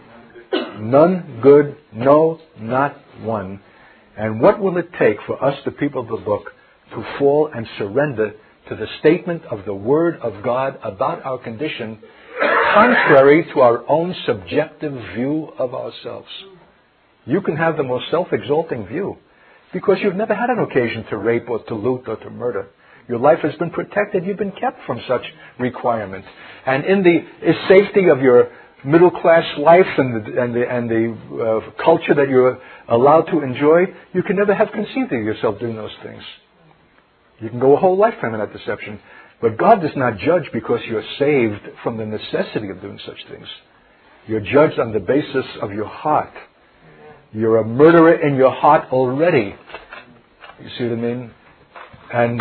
None good, no, not one. And what will it take for us, the people of the book, to fall and surrender to the statement of the Word of God about our condition, contrary to our own subjective view of ourselves? You can have the most self-exalting view because you've never had an occasion to rape or to loot or to murder. Your life has been protected. You've been kept from such requirements. And in the safety of your middle-class life and the, and the, and the uh, culture that you're allowed to enjoy, you can never have conceived of yourself doing those things. You can go a whole lifetime in that deception. But God does not judge because you're saved from the necessity of doing such things. You're judged on the basis of your heart. You're a murderer in your heart already. You see what I mean? And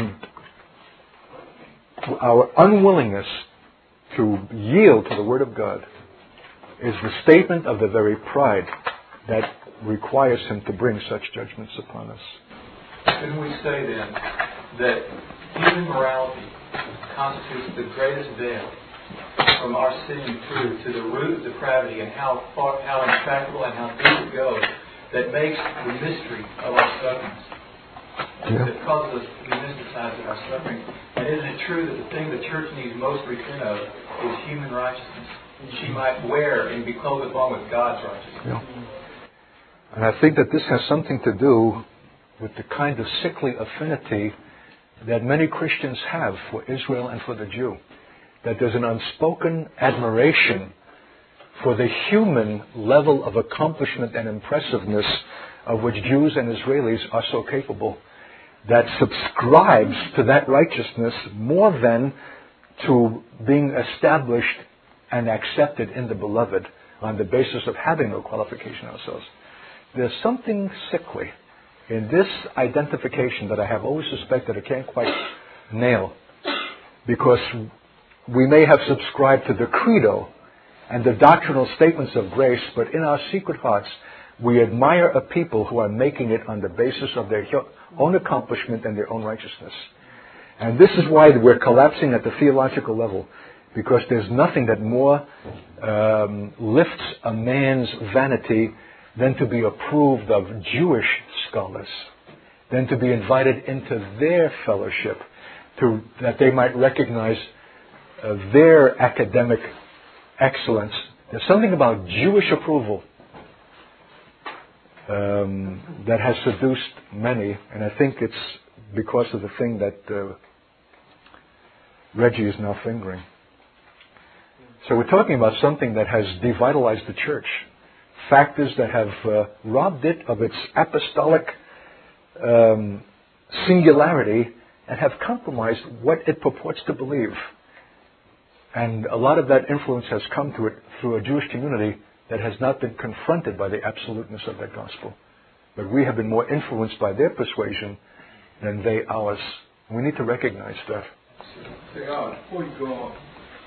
our unwillingness to yield to the Word of God is the statement of the very pride that requires Him to bring such judgments upon us. Couldn't we say then that human morality constitutes the greatest veil from our sin through to the root of depravity and how far, how intractable and how deep it goes, that makes the mystery of our sufferings, Yeah. that causes us to be mystified in our suffering? And isn't it true that the thing the church needs most repent of is human righteousness? She might wear and be clothed upon with God's righteousness. Yeah. And I think that this has something to do with the kind of sickly affinity that many Christians have for Israel and for the Jew. That there's an unspoken admiration for the human level of accomplishment and impressiveness of which Jews and Israelis are so capable, that subscribes to that righteousness more than to being established and accepted in the beloved on the basis of having no qualification ourselves. There's something sickly in this identification that I have always suspected I can't quite nail, because we may have subscribed to the credo and the doctrinal statements of grace, but in our secret hearts We admire a people who are making it on the basis of their own accomplishment and their own righteousness. And this is why we're collapsing at the theological level, because there's nothing that more um, lifts a man's vanity than to be approved of Jewish scholars, than to be invited into their fellowship, to, that they might recognize uh, their academic excellence. There's something about Jewish approval um, that has seduced many, and I think it's because of the thing that uh, Reggie is now fingering. So we're talking about something that has devitalized the church. Factors that have uh, robbed it of its apostolic um, singularity and have compromised what it purports to believe. And a lot of that influence has come to it through a Jewish community that has not been confronted by the absoluteness of that gospel. But we have been more influenced by their persuasion than they ours. We need to recognize that. Say, oh, before you go on,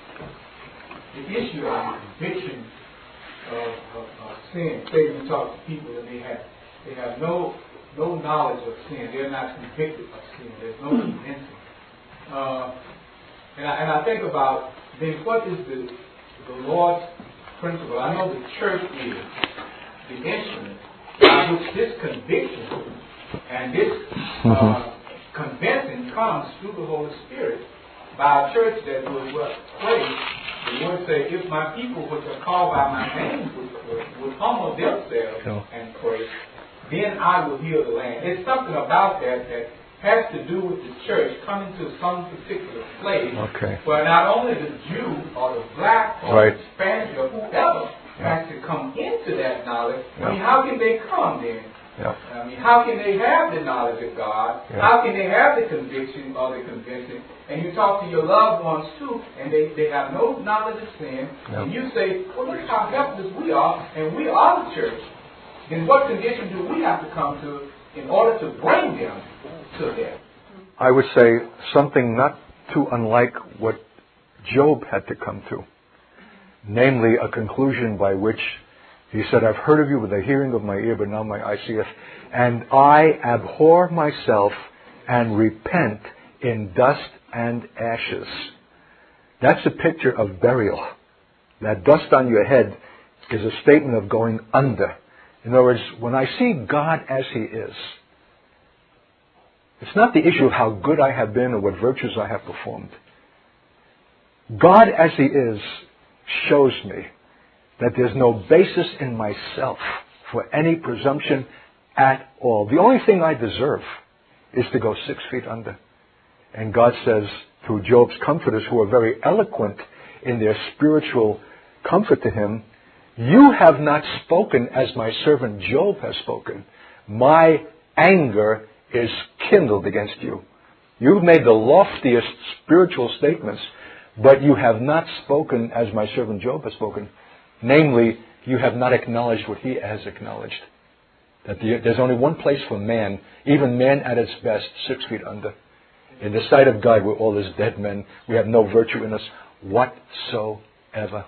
the issue of conviction of, of, of sin. Say you talk to people and they have they have no no knowledge of sin. They're not convicted of sin. There's no convincing. Uh, and I and I think about then what is the the Lord's principle? I know the church is the instrument by which this conviction and this uh, convincing comes through the Holy Spirit by a church that would what pray. The Lord say, if my people which are called by my name would, would, would humble themselves no. and pray, then I will heal the land. There's something about that that has to do with the church coming to some particular place okay. where not only the Jew or the black or right. the Spanish or whoever yeah. has to come into that knowledge. Yeah. I mean, how can they come then? Yeah. I mean, how can they have the knowledge of God? Yeah. How can they have the conviction or the convincing? And you talk to your loved ones too, and they, they have no knowledge of sin. Yeah. And you say, well, look how helpless we are, and we are the church. Then what condition do we have to come to in order to bring them to that? I would say something not too unlike what Job had to come to. Namely, a conclusion by which he said, I've heard of you with the hearing of my ear, but now my eye seeth. And I abhor myself and repent in dust and ashes. That's a picture of burial. That dust on your head is a statement of going under. In other words, when I see God as He is, it's not the issue of how good I have been or what virtues I have performed. God as He is shows me that there's no basis in myself for any presumption at all. The only thing I deserve is to go six feet under. And God says to Job's comforters, who are very eloquent in their spiritual comfort to him, you have not spoken as my servant Job has spoken. My anger is kindled against you. You've made the loftiest spiritual statements, but you have not spoken as my servant Job has spoken. Namely, you have not acknowledged what he has acknowledged. That the, there's only one place for man, even man at its best, six feet under. In the sight of God, we're all as dead men. We have no virtue in us whatsoever.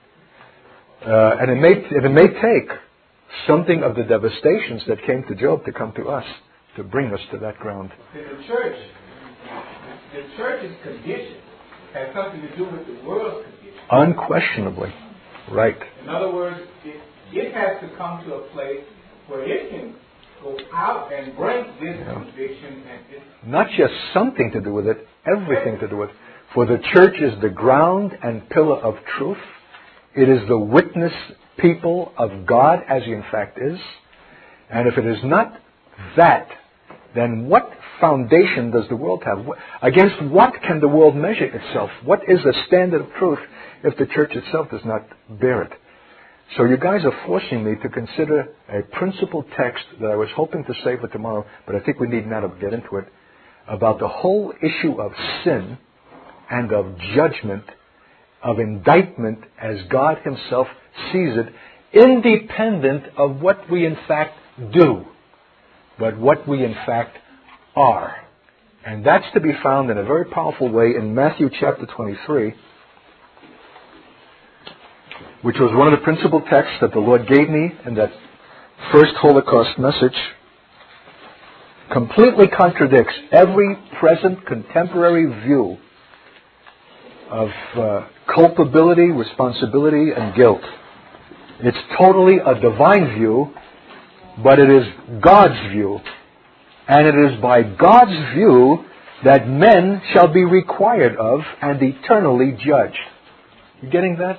Uh, and it may, it may take something of the devastations that came to Job to come to us, to bring us to that ground. The church, the church's condition has something to do with the world's condition. Unquestionably. Right. In other words, it, it has to come to a place where it can go out and bring this yeah. conviction. And it, Not just something to do with it, everything to do with it. For the church is the ground and pillar of truth. It is the witness people of God, as He in fact is. And if it is not that, then what foundation does the world have? Against what can the world measure itself? What is the standard of truth if the church itself does not bear it? So you guys are forcing me to consider a principal text that I was hoping to save for tomorrow, but I think we need now to get into it, about the whole issue of sin and of judgment, of indictment as God Himself sees it, independent of what we in fact do, but what we in fact are. And that's to be found in a very powerful way in Matthew chapter twenty-three, which was one of the principal texts that the Lord gave me in that first Holocaust message completely contradicts every present contemporary view of uh, culpability, responsibility, and guilt. It's totally a divine view, but it is God's view. And it is by God's view that men shall be required of and eternally judged. You getting that?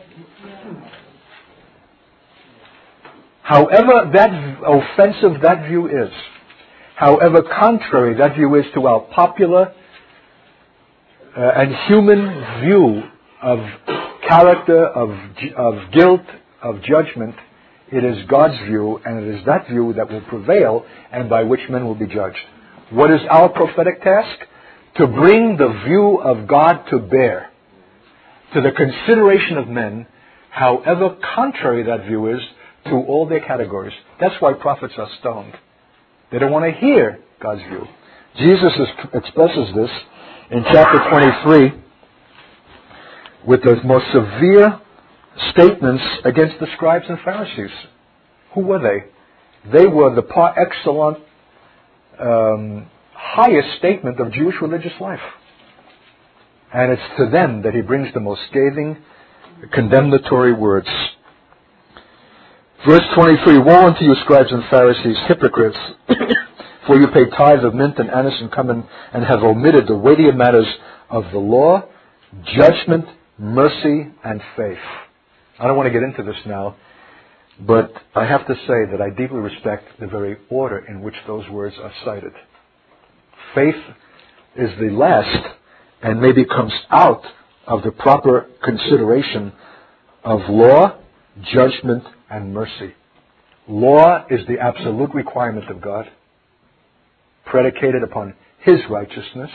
However that offensive that view is, however contrary that view is to our popular uh, and human view of character, of, of guilt, of judgment, it is God's view, and it is that view that will prevail and by which men will be judged. What is our prophetic task? To bring the view of God to bear, to the consideration of men, however contrary that view is to all their categories. That's why prophets are stoned. They don't want to hear God's view. Jesus is, expresses this in chapter twenty-three with the most severe statements against the scribes and Pharisees. Who were they? They were the par excellence um, highest statement of Jewish religious life. And it's to them that he brings the most scathing, condemnatory words. Verse twenty-three, woe unto you, scribes and Pharisees, hypocrites, for you pay tithe of mint and anise and cumin, and have omitted the weightier matters of the law, judgment, mercy, and faith. I don't want to get into this now, but I have to say that I deeply respect the very order in which those words are cited. Faith is the last and maybe comes out of the proper consideration of law, judgment, and mercy. Law is the absolute requirement of God, predicated upon His righteousness.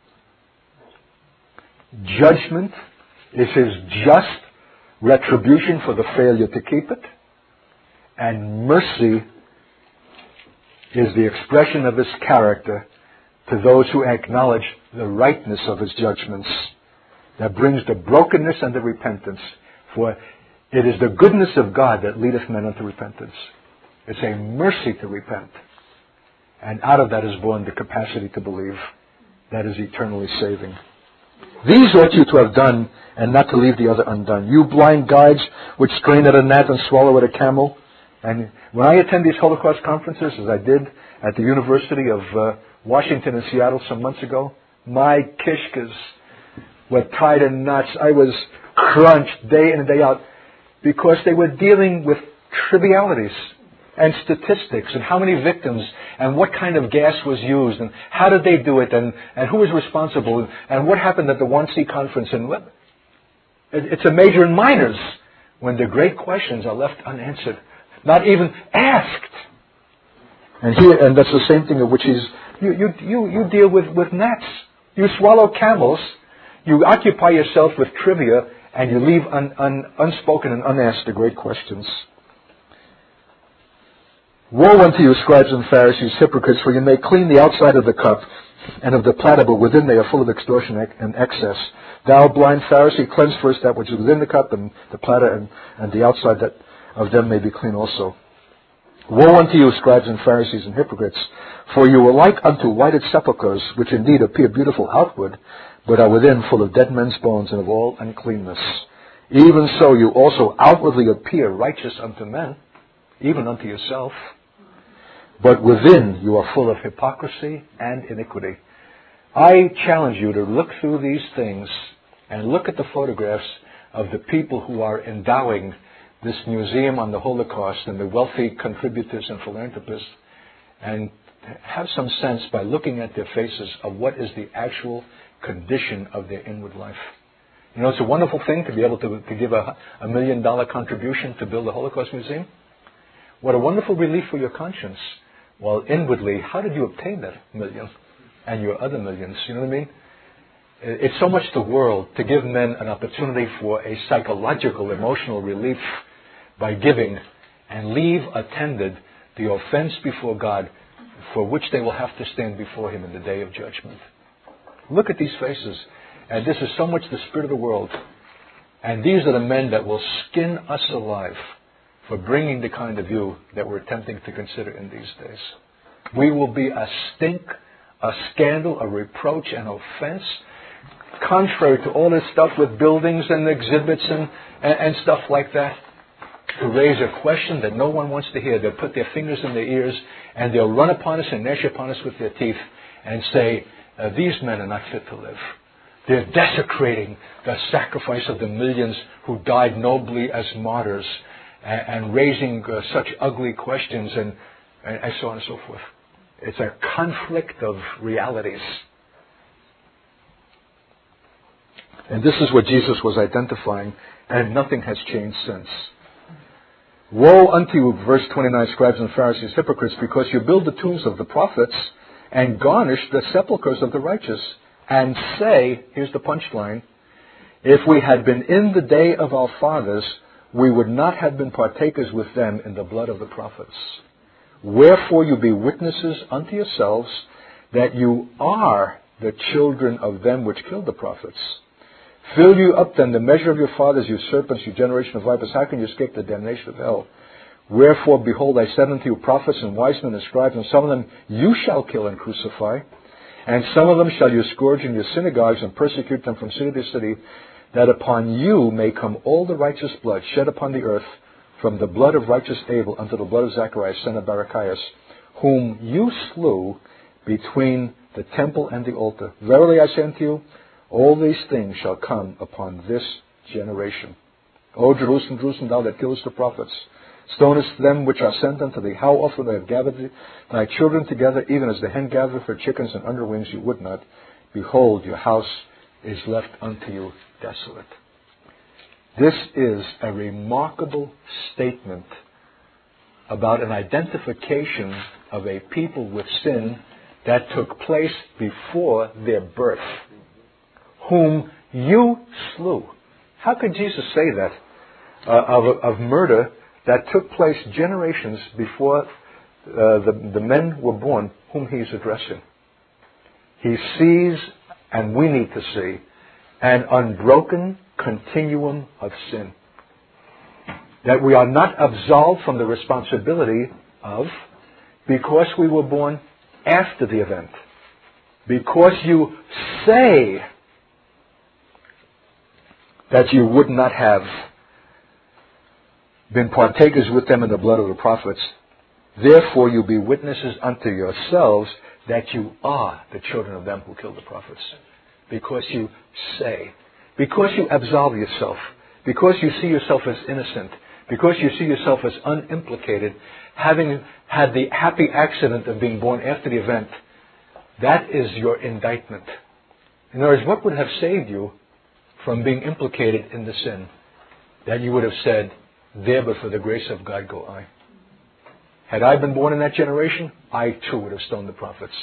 Judgment is His just retribution for the failure to keep it. And mercy is the expression of His character to those who acknowledge the rightness of His judgments, that brings the brokenness and the repentance. For it is the goodness of God that leadeth men unto repentance. It's a mercy to repent. And out of that is born the capacity to believe. That is eternally saving. These ought you to have done, and not to leave the other undone. You blind guides, which strain at a gnat and swallow at a camel. And when I attend these Holocaust conferences, as I did at the University of uh, Washington in Seattle some months ago, my kishkas were tied in knots. I was crunched day in and day out because they were dealing with trivialities and statistics and how many victims and what kind of gas was used and how did they do it and, and who was responsible and what happened at the one C conference. And what, it's a major in minors when the great questions are left unanswered, not even asked. And here, and that's the same thing of which he's, you, you, you, you deal with, with gnats. You swallow camels, you occupy yourself with trivia, and you leave un, un, unspoken and unasked the great questions. Woe unto you, scribes and Pharisees, hypocrites, for you may clean the outside of the cup and of the platter, but within they are full of extortion and excess. Thou, blind Pharisee, cleanse first that which is within the cup and the platter, and, and the outside that of them may be clean also. Woe unto you, scribes and Pharisees and hypocrites, for you are like unto whited sepulchres, which indeed appear beautiful outward, but are within full of dead men's bones and of all uncleanness. Even so you also outwardly appear righteous unto men, even unto yourself, but within you are full of hypocrisy and iniquity. I challenge you to look through these things and look at the photographs of the people who are endowing this museum on the Holocaust and the wealthy contributors and philanthropists, and have some sense by looking at their faces of what is the actual condition of their inward life. You know, it's a wonderful thing to be able to, to give a, a million dollar contribution to build a Holocaust museum. What a wonderful relief for your conscience. Well, inwardly, how did you obtain that million and your other millions? You know what I mean? It's so much the world to give men an opportunity for a psychological, emotional relief by giving, and leave attended the offense before God for which they will have to stand before Him in the day of judgment. Look at these faces. And this is so much the spirit of the world. And these are the men that will skin us alive for bringing the kind of view that we're attempting to consider in these days. We will be a stink, a scandal, a reproach, an offense, contrary to all this stuff with buildings and exhibits and, and, and stuff like that, to raise a question that no one wants to hear. They'll put their fingers in their ears and they'll run upon us and gnash upon us with their teeth and say, uh, these men are not fit to live. They're desecrating the sacrifice of the millions who died nobly as martyrs and, and raising uh, such ugly questions and, and, and so on and so forth. It's a conflict of realities. And this is what Jesus was identifying, and nothing has changed since. Woe unto you, verse twenty-nine, scribes and Pharisees, hypocrites, because you build the tombs of the prophets and garnish the sepulchres of the righteous, and say, here's the punchline, if we had been in the day of our fathers, we would not have been partakers with them in the blood of the prophets. Wherefore you be witnesses unto yourselves that you are the children of them which killed the prophets. Fill you up then the measure of your fathers, you serpents, you generation of vipers. How can you escape the damnation of hell? Wherefore, behold, I send unto you prophets and wise men and scribes, and some of them you shall kill and crucify, and some of them shall you scourge in your synagogues and persecute them from city to city, that upon you may come all the righteous blood shed upon the earth, from the blood of righteous Abel unto the blood of Zacharias, son of Barachias, whom you slew between the temple and the altar. Verily I say unto you, all these things shall come upon this generation. O Jerusalem, Jerusalem, thou that killest the prophets, stonest them which are sent unto thee, how often I have gathered thy children together, even as the hen gathereth her chickens and underlings, you would not. Behold, your house is left unto you desolate. This is a remarkable statement about an identification of a people with sin that took place before their birth, whom you slew. How could Jesus say that uh, of, of murder that took place generations before uh, the, the men were born whom he's addressing? He sees, and we need to see, an unbroken continuum of sin that we are not absolved from the responsibility of because we were born after the event. Because you say that you would not have been partakers with them in the blood of the prophets, therefore you be witnesses unto yourselves that you are the children of them who killed the prophets. Because you say, because you absolve yourself, because you see yourself as innocent, because you see yourself as unimplicated, having had the happy accident of being born after the event, that is your indictment. In other words, what would have saved you from being implicated in the sin? That you would have said, there but for the grace of God go I. Had I been born in that generation, I too would have stoned the prophets.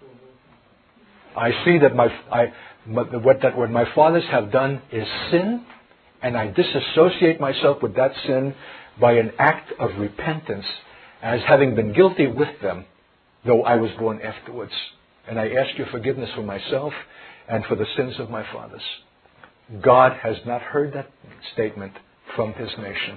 I see that my I, what that what my fathers have done is sin, and I disassociate myself with that sin by an act of repentance as having been guilty with them, though I was born afterwards. And I ask your forgiveness for myself and for the sins of my fathers. God has not heard that statement from His nation.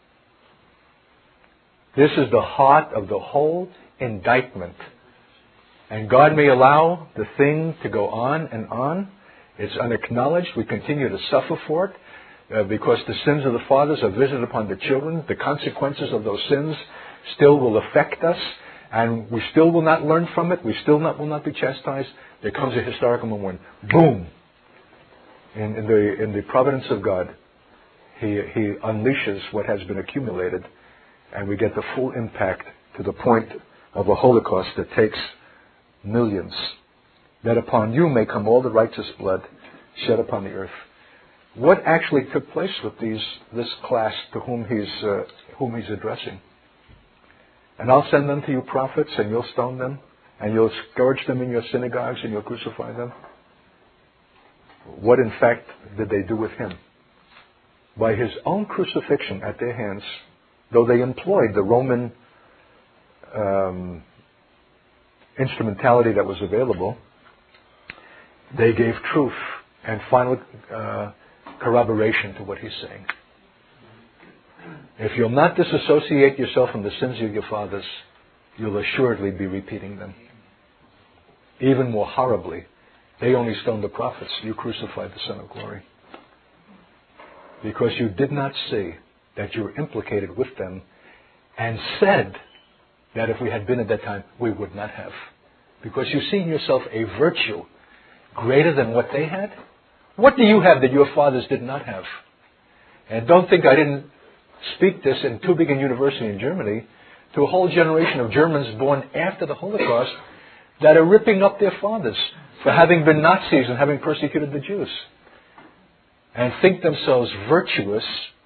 This is the heart of the whole indictment. And God may allow the thing to go on and on. It's unacknowledged. We continue to suffer for it uh, because the sins of the fathers are visited upon the children. The consequences of those sins still will affect us, and we still will not learn from it. We still not, will not be chastised. There comes a historical moment when, boom, in, in the in the providence of God, He He unleashes what has been accumulated, and we get the full impact to the point of a Holocaust that takes millions, that upon you may come all the righteous blood shed upon the earth. What actually took place with these this class to whom he's uh, whom he's addressing? And I'll send unto you prophets, and you'll stone them, and you'll scourge them in your synagogues, and you'll crucify them. What in fact did they do with him? By his own crucifixion at their hands, though they employed the Roman um, instrumentality that was available, they gave truth and final uh, corroboration to what he's saying. If you'll not disassociate yourself from the sins of your fathers, you'll assuredly be repeating them. Even more horribly, they only stoned the prophets. You crucified the Son of Glory. Because you did not see that you were implicated with them and said that if we had been at that time, we would not have. Because you see in yourself a virtue greater than what they had. What do you have that your fathers did not have? And don't think I didn't speak this in Tübingen University in Germany to a whole generation of Germans born after the Holocaust that are ripping up their fathers for having been Nazis and having persecuted the Jews. And think themselves virtuous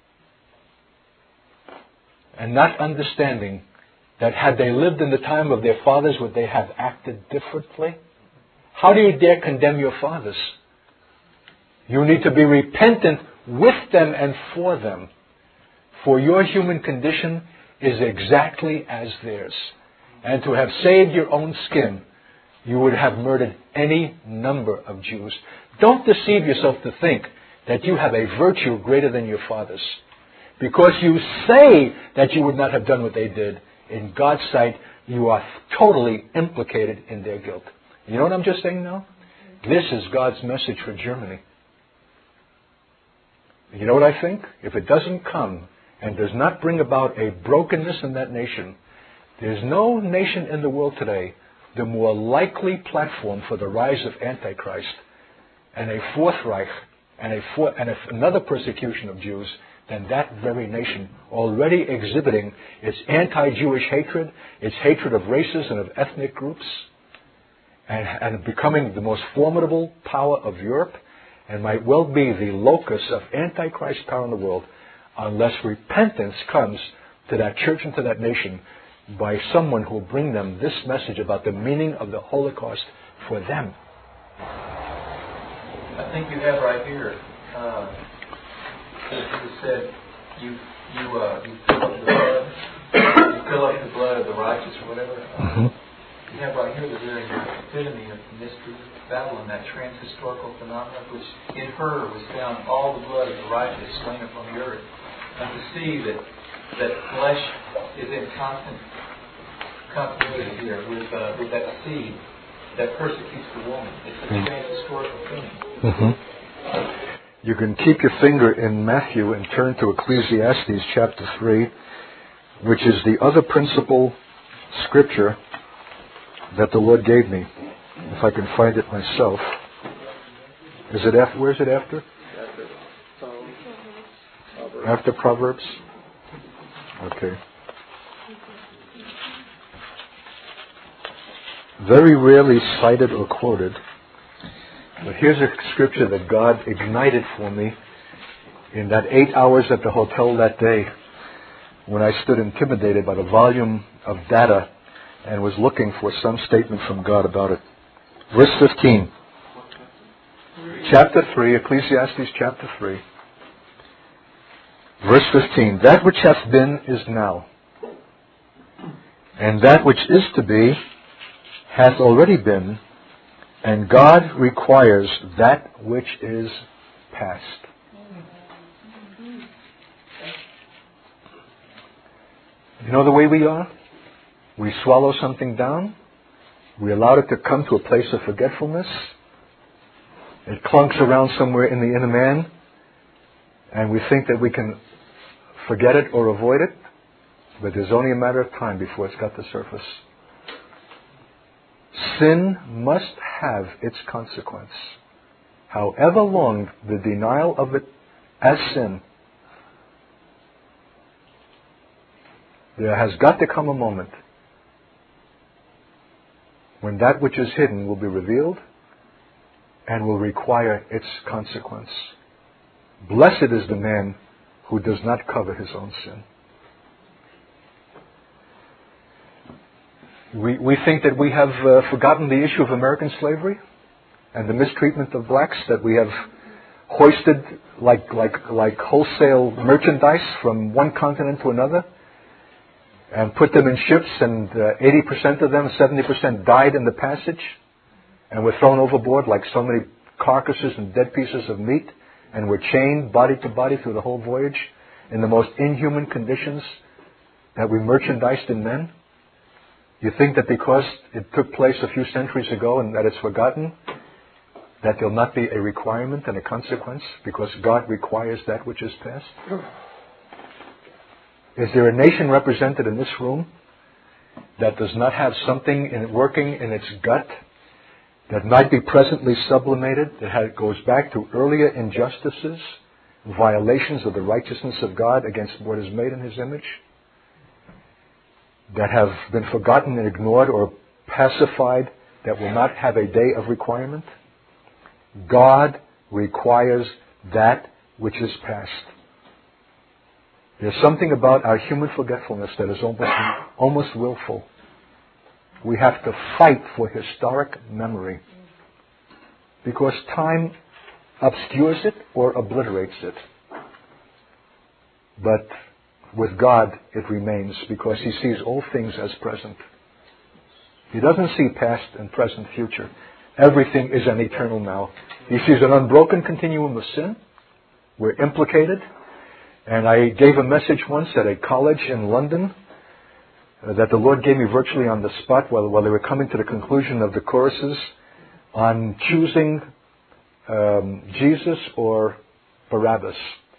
and not understanding that had they lived in the time of their fathers, would they have acted differently? How do you dare condemn your fathers? You need to be repentant with them and for them. For your human condition is exactly as theirs. And to have saved your own skin, you would have murdered any number of Jews. Don't deceive yourself to think that you have a virtue greater than your fathers. Because you say that you would not have done what they did, in God's sight, you are totally implicated in their guilt. You know what I'm just saying now? This is God's message for Germany. You know what I think? If it doesn't come and does not bring about a brokenness in that nation, there's no nation in the world today the more likely platform for the rise of Antichrist and a Fourth Reich and, a fourth, and a, another persecution of Jews than that very nation, already exhibiting its anti-Jewish hatred, its hatred of races and of ethnic groups, and, and becoming the most formidable power of Europe, and might well be the locus of Antichrist power in the world, unless repentance comes to that church and to that nation by someone who will bring them this message about the meaning of the Holocaust for them. I think you have right here, uh, Jesus said, you you uh, you fill up the blood, you fill up the blood of the righteous or whatever. Uh, Mm-hmm. You have right here the very epitome of the mystery of Babylon, that transhistorical phenomenon, which in her was found all the blood of the righteous slain upon the earth. And to see that that flesh is in constant continuity here with uh, with that seed that persecutes the woman. It's a transhistorical thing. Mm-hmm. You can keep your finger in Matthew and turn to Ecclesiastes chapter three, which is the other principal scripture that the Lord gave me. If I can find it myself. Is it after? Where is it after? After Proverbs? Okay. Very rarely cited or quoted. But here's a scripture that God ignited for me in that eight hours at the hotel that day when I stood intimidated by the volume of data and was looking for some statement from God about it. Verse fifteen. Chapter three, Ecclesiastes chapter three. Verse fifteen. That which hath been is now, and that which is to be hath already been, and God requires that which is past. You know the way we are? We swallow something down. We allow it to come to a place of forgetfulness. It clunks around somewhere in the inner man. And we think that we can forget it or avoid it. But there's only a matter of time before it's got the surface. Sin must have its consequence. However long the denial of it as sin, there has got to come a moment when that which is hidden will be revealed and will require its consequence. Blessed is the man who does not cover his own sin. We, we think that we have uh, forgotten the issue of American slavery and the mistreatment of blacks that we have hoisted like, like, like wholesale merchandise from one continent to another and put them in ships, and uh, eighty percent of them, seventy percent died in the passage and were thrown overboard like so many carcasses and dead pieces of meat, and were chained body to body through the whole voyage. in the most inhuman conditions that we merchandised in men? You think that because it took place a few centuries ago and that it's forgotten, that there'll not be a requirement and a consequence because God requires that which is past? Is there a nation represented in this room that does not have something in working in its gut that might be presently sublimated, that has, goes back to earlier injustices, violations of the righteousness of God against what is made in His image, that have been forgotten and ignored or pacified, that will not have a day of requirement? God requires that which is past. There's something about our human forgetfulness that is almost, almost willful. We have to fight for historic memory because time obscures it or obliterates it. But with God, it remains because He sees all things as present. He doesn't see past and present future. Everything is an eternal now. He sees an unbroken continuum of sin. We're implicated. And I gave a message once at a college in London uh, that the Lord gave me virtually on the spot while, while they were coming to the conclusion of the choruses on choosing um, Jesus or Barabbas.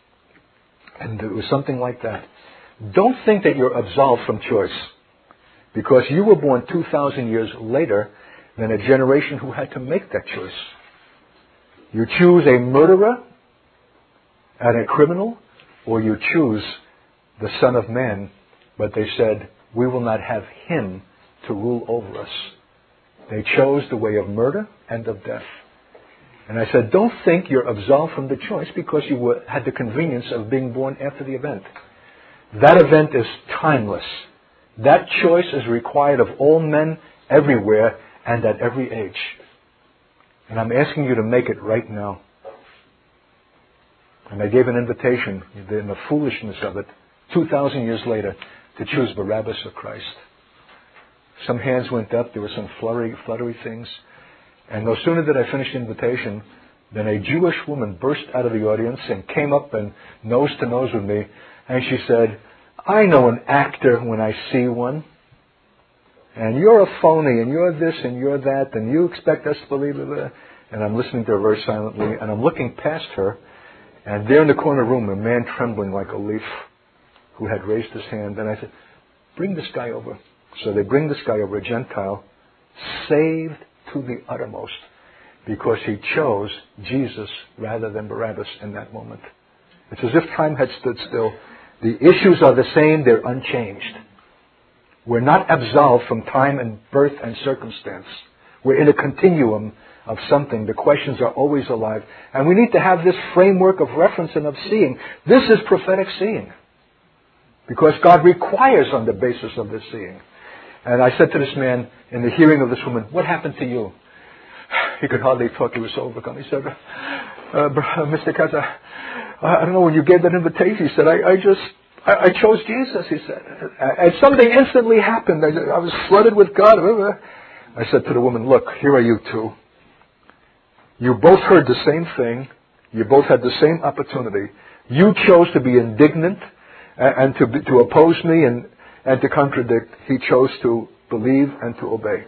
And it was something like that. Don't think that you're absolved from choice because you were born two thousand years later than a generation who had to make that choice. You choose a murderer and a criminal, or you choose the Son of Man, but they said, we will not have Him to rule over us. They chose the way of murder and of death. And I said, don't think you're absolved from the choice because you were, had the convenience of being born after the event. That event is timeless. That choice is required of all men everywhere and at every age. And I'm asking you to make it right now. And I gave an invitation, in the foolishness of it, two thousand years later, to choose Barabbas or Christ. Some hands went up, there were some flurry, fluttery things. And no sooner did I finish the invitation, than a Jewish woman burst out of the audience and came up and nose to nose with me. And she said, I know an actor when I see one. And you're a phony, and you're this, and you're that, and you expect us to believe it. And I'm listening to her very silently, and I'm looking past her. And there in the corner room, a man trembling like a leaf who had raised his hand. And I said, bring this guy over. So they bring this guy over, a Gentile, saved to the uttermost, because he chose Jesus rather than Barabbas in that moment. It's as if time had stood still. The issues are the same, they're unchanged. We're not absolved from time and birth and circumstance. We're in a continuum of something. The questions are always alive. And we need to have this framework of reference and of seeing. This is prophetic seeing. Because God requires on the basis of this seeing. And I said to this man, in the hearing of this woman, what happened to you? He could hardly talk. He was so overcome. He said, uh, Mister Katz, I, I don't know, when you gave that invitation, he said, I, I just, I, I chose Jesus, he said. And something instantly happened. I, I was flooded with God. I said to the woman, look, here are you two. You both heard the same thing. You both had the same opportunity. You chose to be indignant and, and to, to oppose me and, and to contradict. He chose to believe and to obey.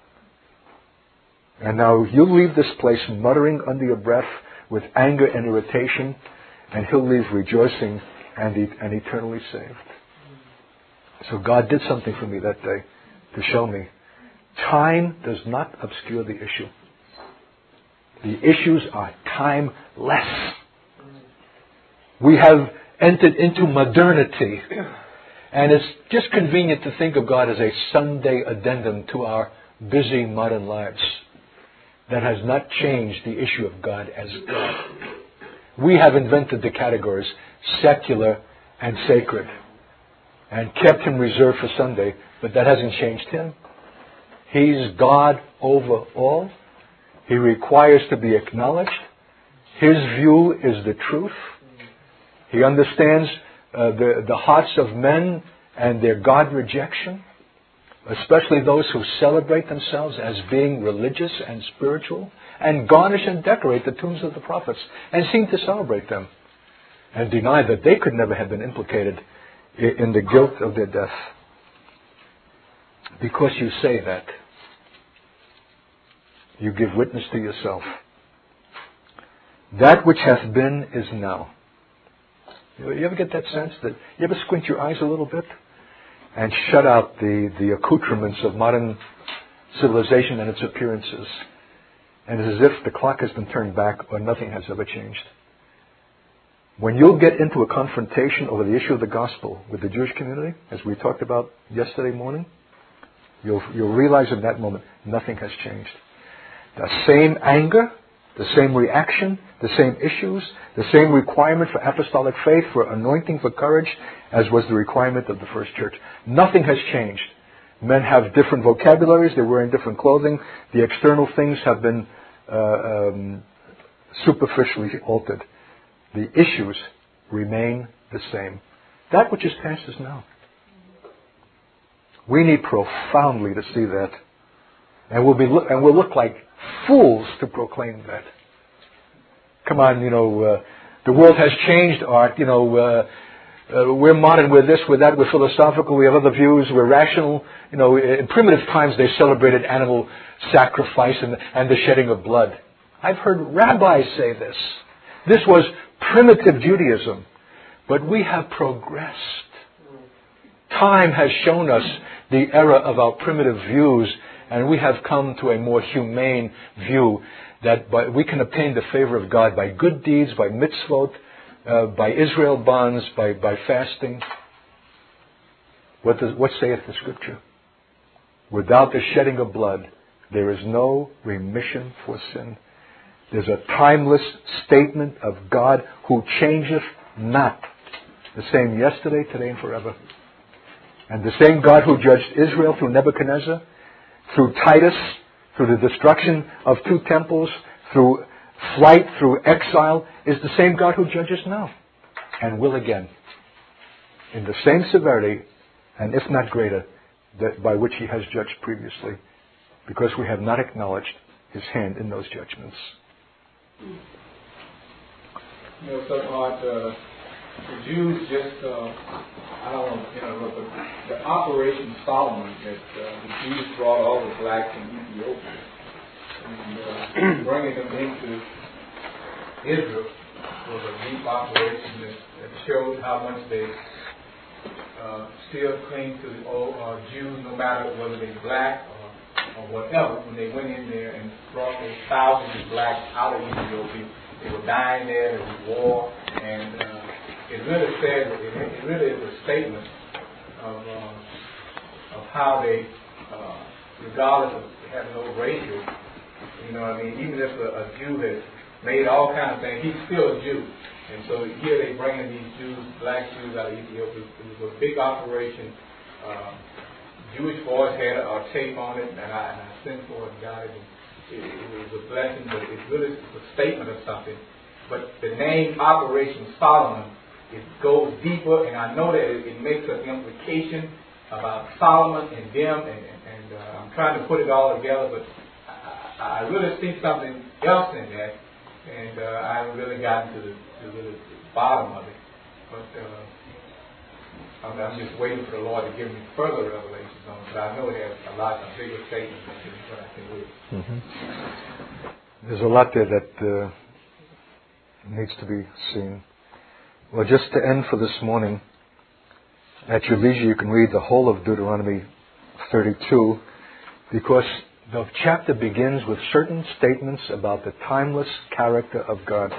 And now you'll leave this place muttering under your breath with anger and irritation, and he'll leave rejoicing and, e- and eternally saved. So God did something for me that day to show me time does not obscure the issue. The issues are timeless. We have entered into modernity, and it's just convenient to think of God as a Sunday addendum to our busy modern lives. That has not changed the issue of God as God. We have invented the categories secular and sacred and kept Him reserved for Sunday, but that hasn't changed Him. He's God over all. He requires to be acknowledged. His view is the truth. He understands uh, the, the hearts of men and their God rejection, especially those who celebrate themselves as being religious and spiritual and garnish and decorate the tombs of the prophets and seem to celebrate them. and deny that they could never have been implicated in the guilt of their death. Because you say that, you give witness to yourself. That which hath been is now. You ever get that sense? That you ever squint your eyes a little bit and shut out the, the accoutrements of modern civilization and its appearances, and it's as if the clock has been turned back or nothing has ever changed? When you'll get into a confrontation over the issue of the gospel with the Jewish community, as we talked about yesterday morning, you'll, you'll realize in that moment nothing has changed. The same anger, the same reaction, the same issues, the same requirement for apostolic faith, for anointing, for courage, as was the requirement of the first church. Nothing has changed. Men have different vocabularies, they're wearing different clothing, the external things have been uh, um, superficially altered. The issues remain the same. That which is past is now. We need profoundly to see that. And we'll be lo- and we'll look like fools to proclaim that. Come on, you know, uh, the world has changed, Art. You know, uh, uh, we're modern, we're this, we're that, we're philosophical, we have other views, we're rational. You know, in primitive times they celebrated animal sacrifice and, and the shedding of blood. I've heard rabbis say this. This was primitive Judaism. But we have progressed. Time has shown us the error of our primitive views, and we have come to a more humane view that by, we can obtain the favor of God by good deeds, by mitzvot, uh, by Israel bonds, by, by fasting. What, does, what saith the Scripture? Without the shedding of blood, there is no remission for sin. There's a timeless statement of God who changeth not. The same yesterday, today, and forever. And the same God who judged Israel through Nebuchadnezzar, through Titus, through the destruction of two temples, through flight, through exile, is the same God who judges now. And will again. In the same severity, and if not greater, that by which He has judged previously. Because we have not acknowledged His hand in those judgments. You know, so hard, uh, the Jews just, uh, I don't know, you know, the, the Operation Solomon that uh, the Jews brought all the blacks in Ethiopia and uh, bringing them into Israel was a deep operation that, that showed how much they uh, still cling to the old uh, Jews, no matter whether they're black or, or whatever. When they went in there and brought those thousands of blacks out of Ethiopia, they were dying there, there was war, and uh, it really says, it, it really is a statement of uh, of how they, uh, regardless of having no racial, you know what I mean, even if a, a Jew has made all kinds of things, he's still a Jew. And so here they bring in these Jews, black Jews out of Ethiopia. It was a big operation. Uh, Jewish Voice had a, a tape on it, and I, and I sent for it and got it. And it, it was a blessing, but it's really a statement of something. But the name Operation Solomon, it goes deeper, and I know that it, it makes an implication about Solomon and them, and, and, and uh, I'm trying to put it all together, but I, I really see something else in that, and uh, I haven't really gotten to the, to the, the bottom of it. But uh, I'm, I'm just waiting for the Lord to give me further revelations on it, but I know it has a lot of bigger statements than what I can read. Mm-hmm. There's a lot there that uh, needs to be seen. Well, just to end for this morning, at your leisure you can read the whole of Deuteronomy thirty-two, because the chapter begins with certain statements about the timeless character of God.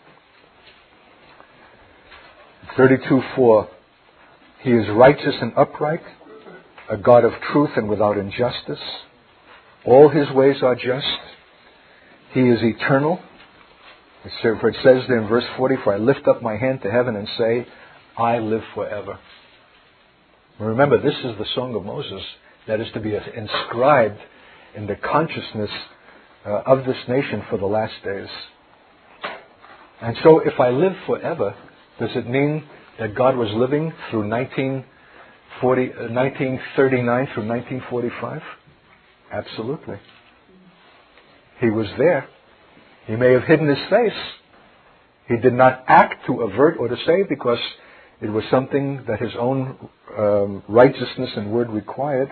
thirty-two four, He is righteous and upright, a God of truth and without injustice. All His ways are just. He is eternal. For it says there in verse forty, for I lift up my hand to heaven and say, I live forever. Remember, this is the Song of Moses that is to be inscribed in the consciousness uh, of this nation for the last days. And so if I live forever, does it mean that God was living through nineteen forty, uh, nineteen thirty-nine through nineteen forty-five? Absolutely. He was there. He may have hidden His face, He did not act to avert or to save because it was something that his own um, righteousness and word required.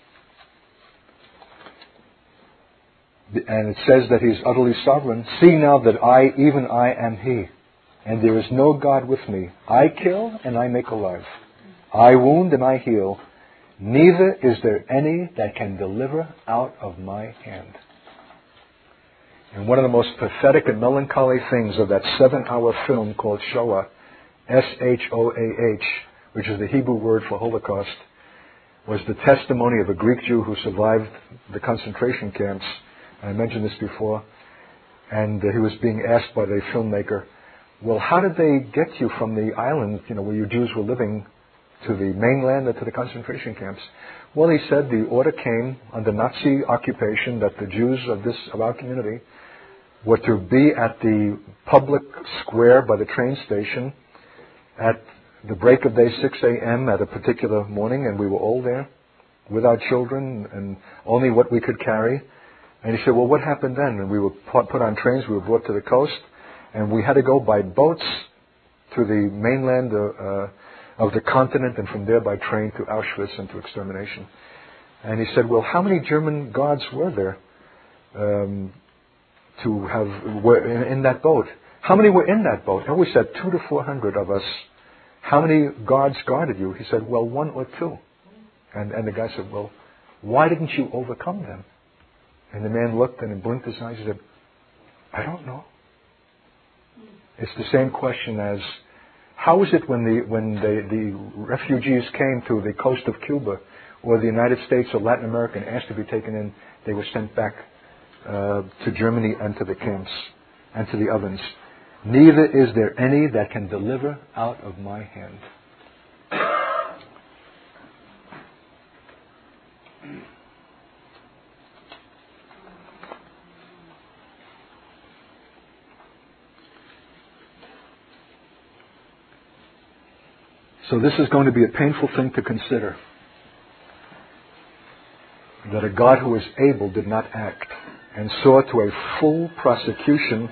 And it says that he is utterly sovereign. See now that I, even I, am he. And there is no God with me. I kill and I make alive. I wound and I heal. Neither is there any that can deliver out of my hand. And one of the most pathetic and melancholy things of that seven-hour film called Shoah, S H O A H, which is the Hebrew word for Holocaust, was the testimony of a Greek Jew who survived the concentration camps. I mentioned this before. And uh, he was being asked by the filmmaker, well, how did they get you from the island, you know, where you Jews were living, to the mainland or to the concentration camps? Well, he said the order came under Nazi occupation that the Jews of this of our community were to be at the public square by the train station at the break of day, six a.m. at a particular morning, and we were all there with our children and only what we could carry. And he said, well, what happened then? And we were put on trains, we were brought to the coast, and we had to go by boats to the mainland uh, uh, of the continent, and from there by train to Auschwitz and to extermination. And he said, well, how many German guards were there um, to have were in, in that boat? How many were in that boat? And we said, two to four hundred of us. How many guards guarded you? He said, well, one or two. And, and the guy said, well, why didn't you overcome them? And the man looked and he blinked his eyes and said, I don't know. It's the same question as, how is it when the when the, the refugees came to the coast of Cuba or the United States or Latin America and asked to be taken in, they were sent back uh, to Germany and to the camps and to the ovens? Neither is there any that can deliver out of my hand. So this is going to be a painful thing to consider. That a God who is able did not act and saw to a full prosecution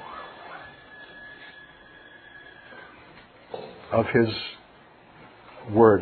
of His Word.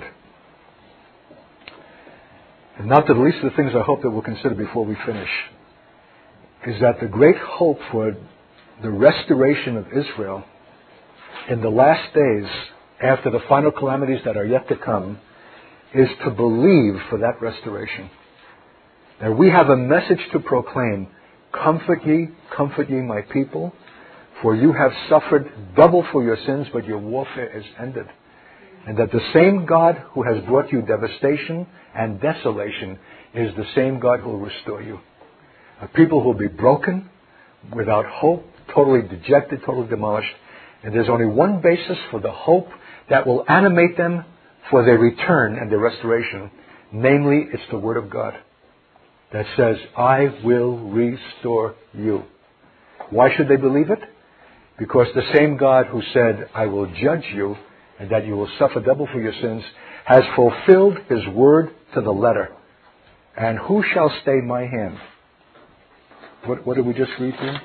And not the least of the things I hope that we'll consider before we finish is that the great hope for the restoration of Israel in the last days, after the final calamities that are yet to come, is to believe for that restoration. That we have a message to proclaim. Comfort ye, comfort ye, my people, for you have suffered double for your sins, but your warfare is ended. And that the same God who has brought you devastation and desolation is the same God who will restore you. A people who will be broken, without hope, totally dejected, totally demolished. And there's only one basis for the hope that will animate them for their return and their restoration. Namely, it's the Word of God that says, I will restore you. Why should they believe it? Because the same God who said, I will judge you and that you will suffer double for your sins, has fulfilled His word to the letter. And who shall stay my hand? What, what did we just read here?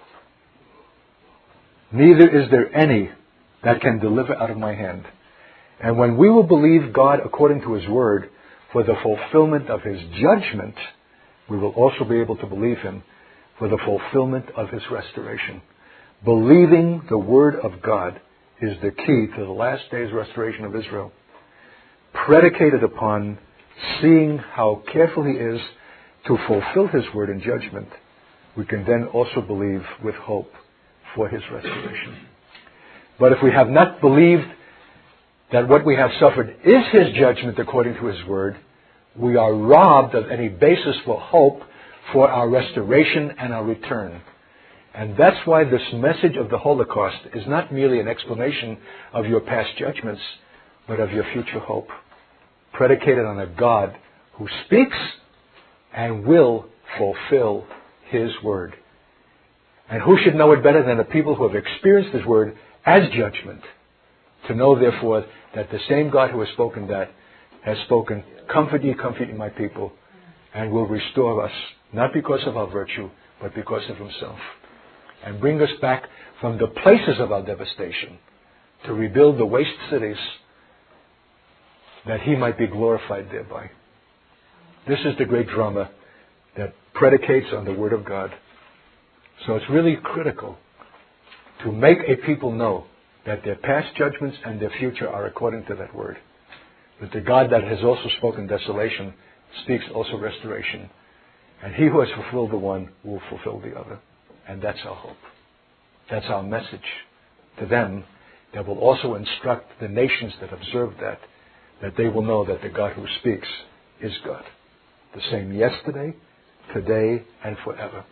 Neither is there any that can deliver out of my hand. And when we will believe God according to His word for the fulfillment of His judgment, we will also be able to believe Him for the fulfillment of His restoration. Believing the word of God is the key to the last days restoration of Israel. Predicated upon seeing how careful He is to fulfill His word in judgment, we can then also believe with hope for His restoration. But if we have not believed that what we have suffered is His judgment according to His word, we are robbed of any basis for hope for our restoration and our return. And that's why this message of the Holocaust is not merely an explanation of your past judgments, but of your future hope, predicated on a God who speaks and will fulfill His word. And who should know it better than the people who have experienced His word as judgment? To know, therefore, that the same God who has spoken that has spoken, comfort ye, comfort ye, my people, and will restore us, not because of our virtue, but because of Himself. and bring us back from the places of our devastation to rebuild the waste cities, that He might be glorified thereby. This is the great drama that predicates on the Word of God. So it's really critical to make a people know that their past judgments and their future are according to that Word. That the God that has also spoken desolation speaks also restoration. And He who has fulfilled the one will fulfill the other. And that's our hope. That's our message to them, that will also instruct the nations that observe that, that they will know that the God who speaks is God. The same yesterday, today, and forever.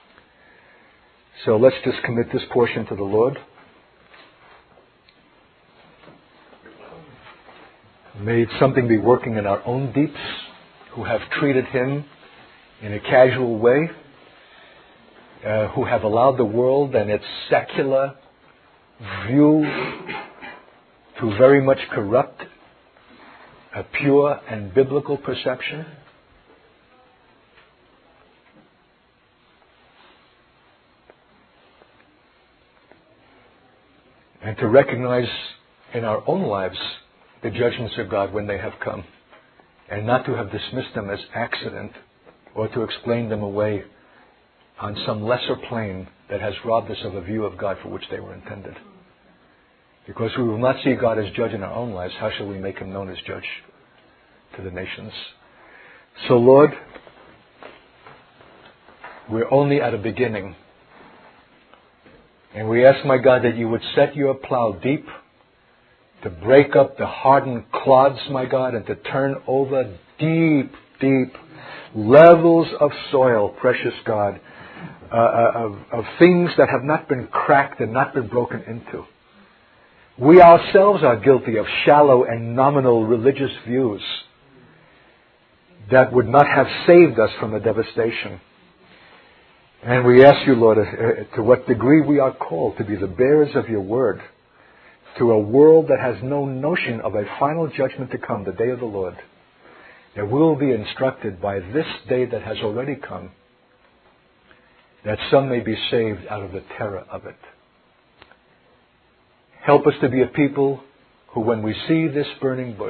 So let's just commit this portion to the Lord. May something be working in our own deeps, who have treated Him in a casual way, uh, who have allowed the world and its secular view to very much corrupt a pure and biblical perception. And to recognize in our own lives the judgments of God when they have come, and not to have dismissed them as accident or to explain them away on some lesser plane that has robbed us of a view of God for which they were intended. Because we will not see God as judge in our own lives, how shall we make Him known as judge to the nations? So Lord, we're only at a beginning. And we ask, my God, that You would set Your plow deep to break up the hardened clods, my God, and to turn over deep, deep levels of soil, precious God, uh, of, of things that have not been cracked and not been broken into. We ourselves are guilty of shallow and nominal religious views that would not have saved us from the devastation. And we ask You, Lord, to what degree we are called to be the bearers of Your word to a world that has no notion of a final judgment to come, the day of the Lord, that we will be instructed by this day that has already come, that some may be saved out of the terror of it. Help us to be a people who, when we see this burning bush,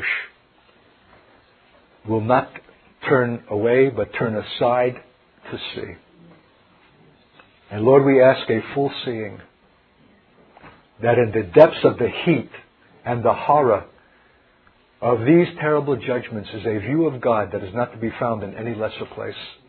will not turn away, but turn aside to see. And Lord, we ask a full seeing, that in the depths of the heat and the horror of these terrible judgments is a view of God that is not to be found in any lesser place.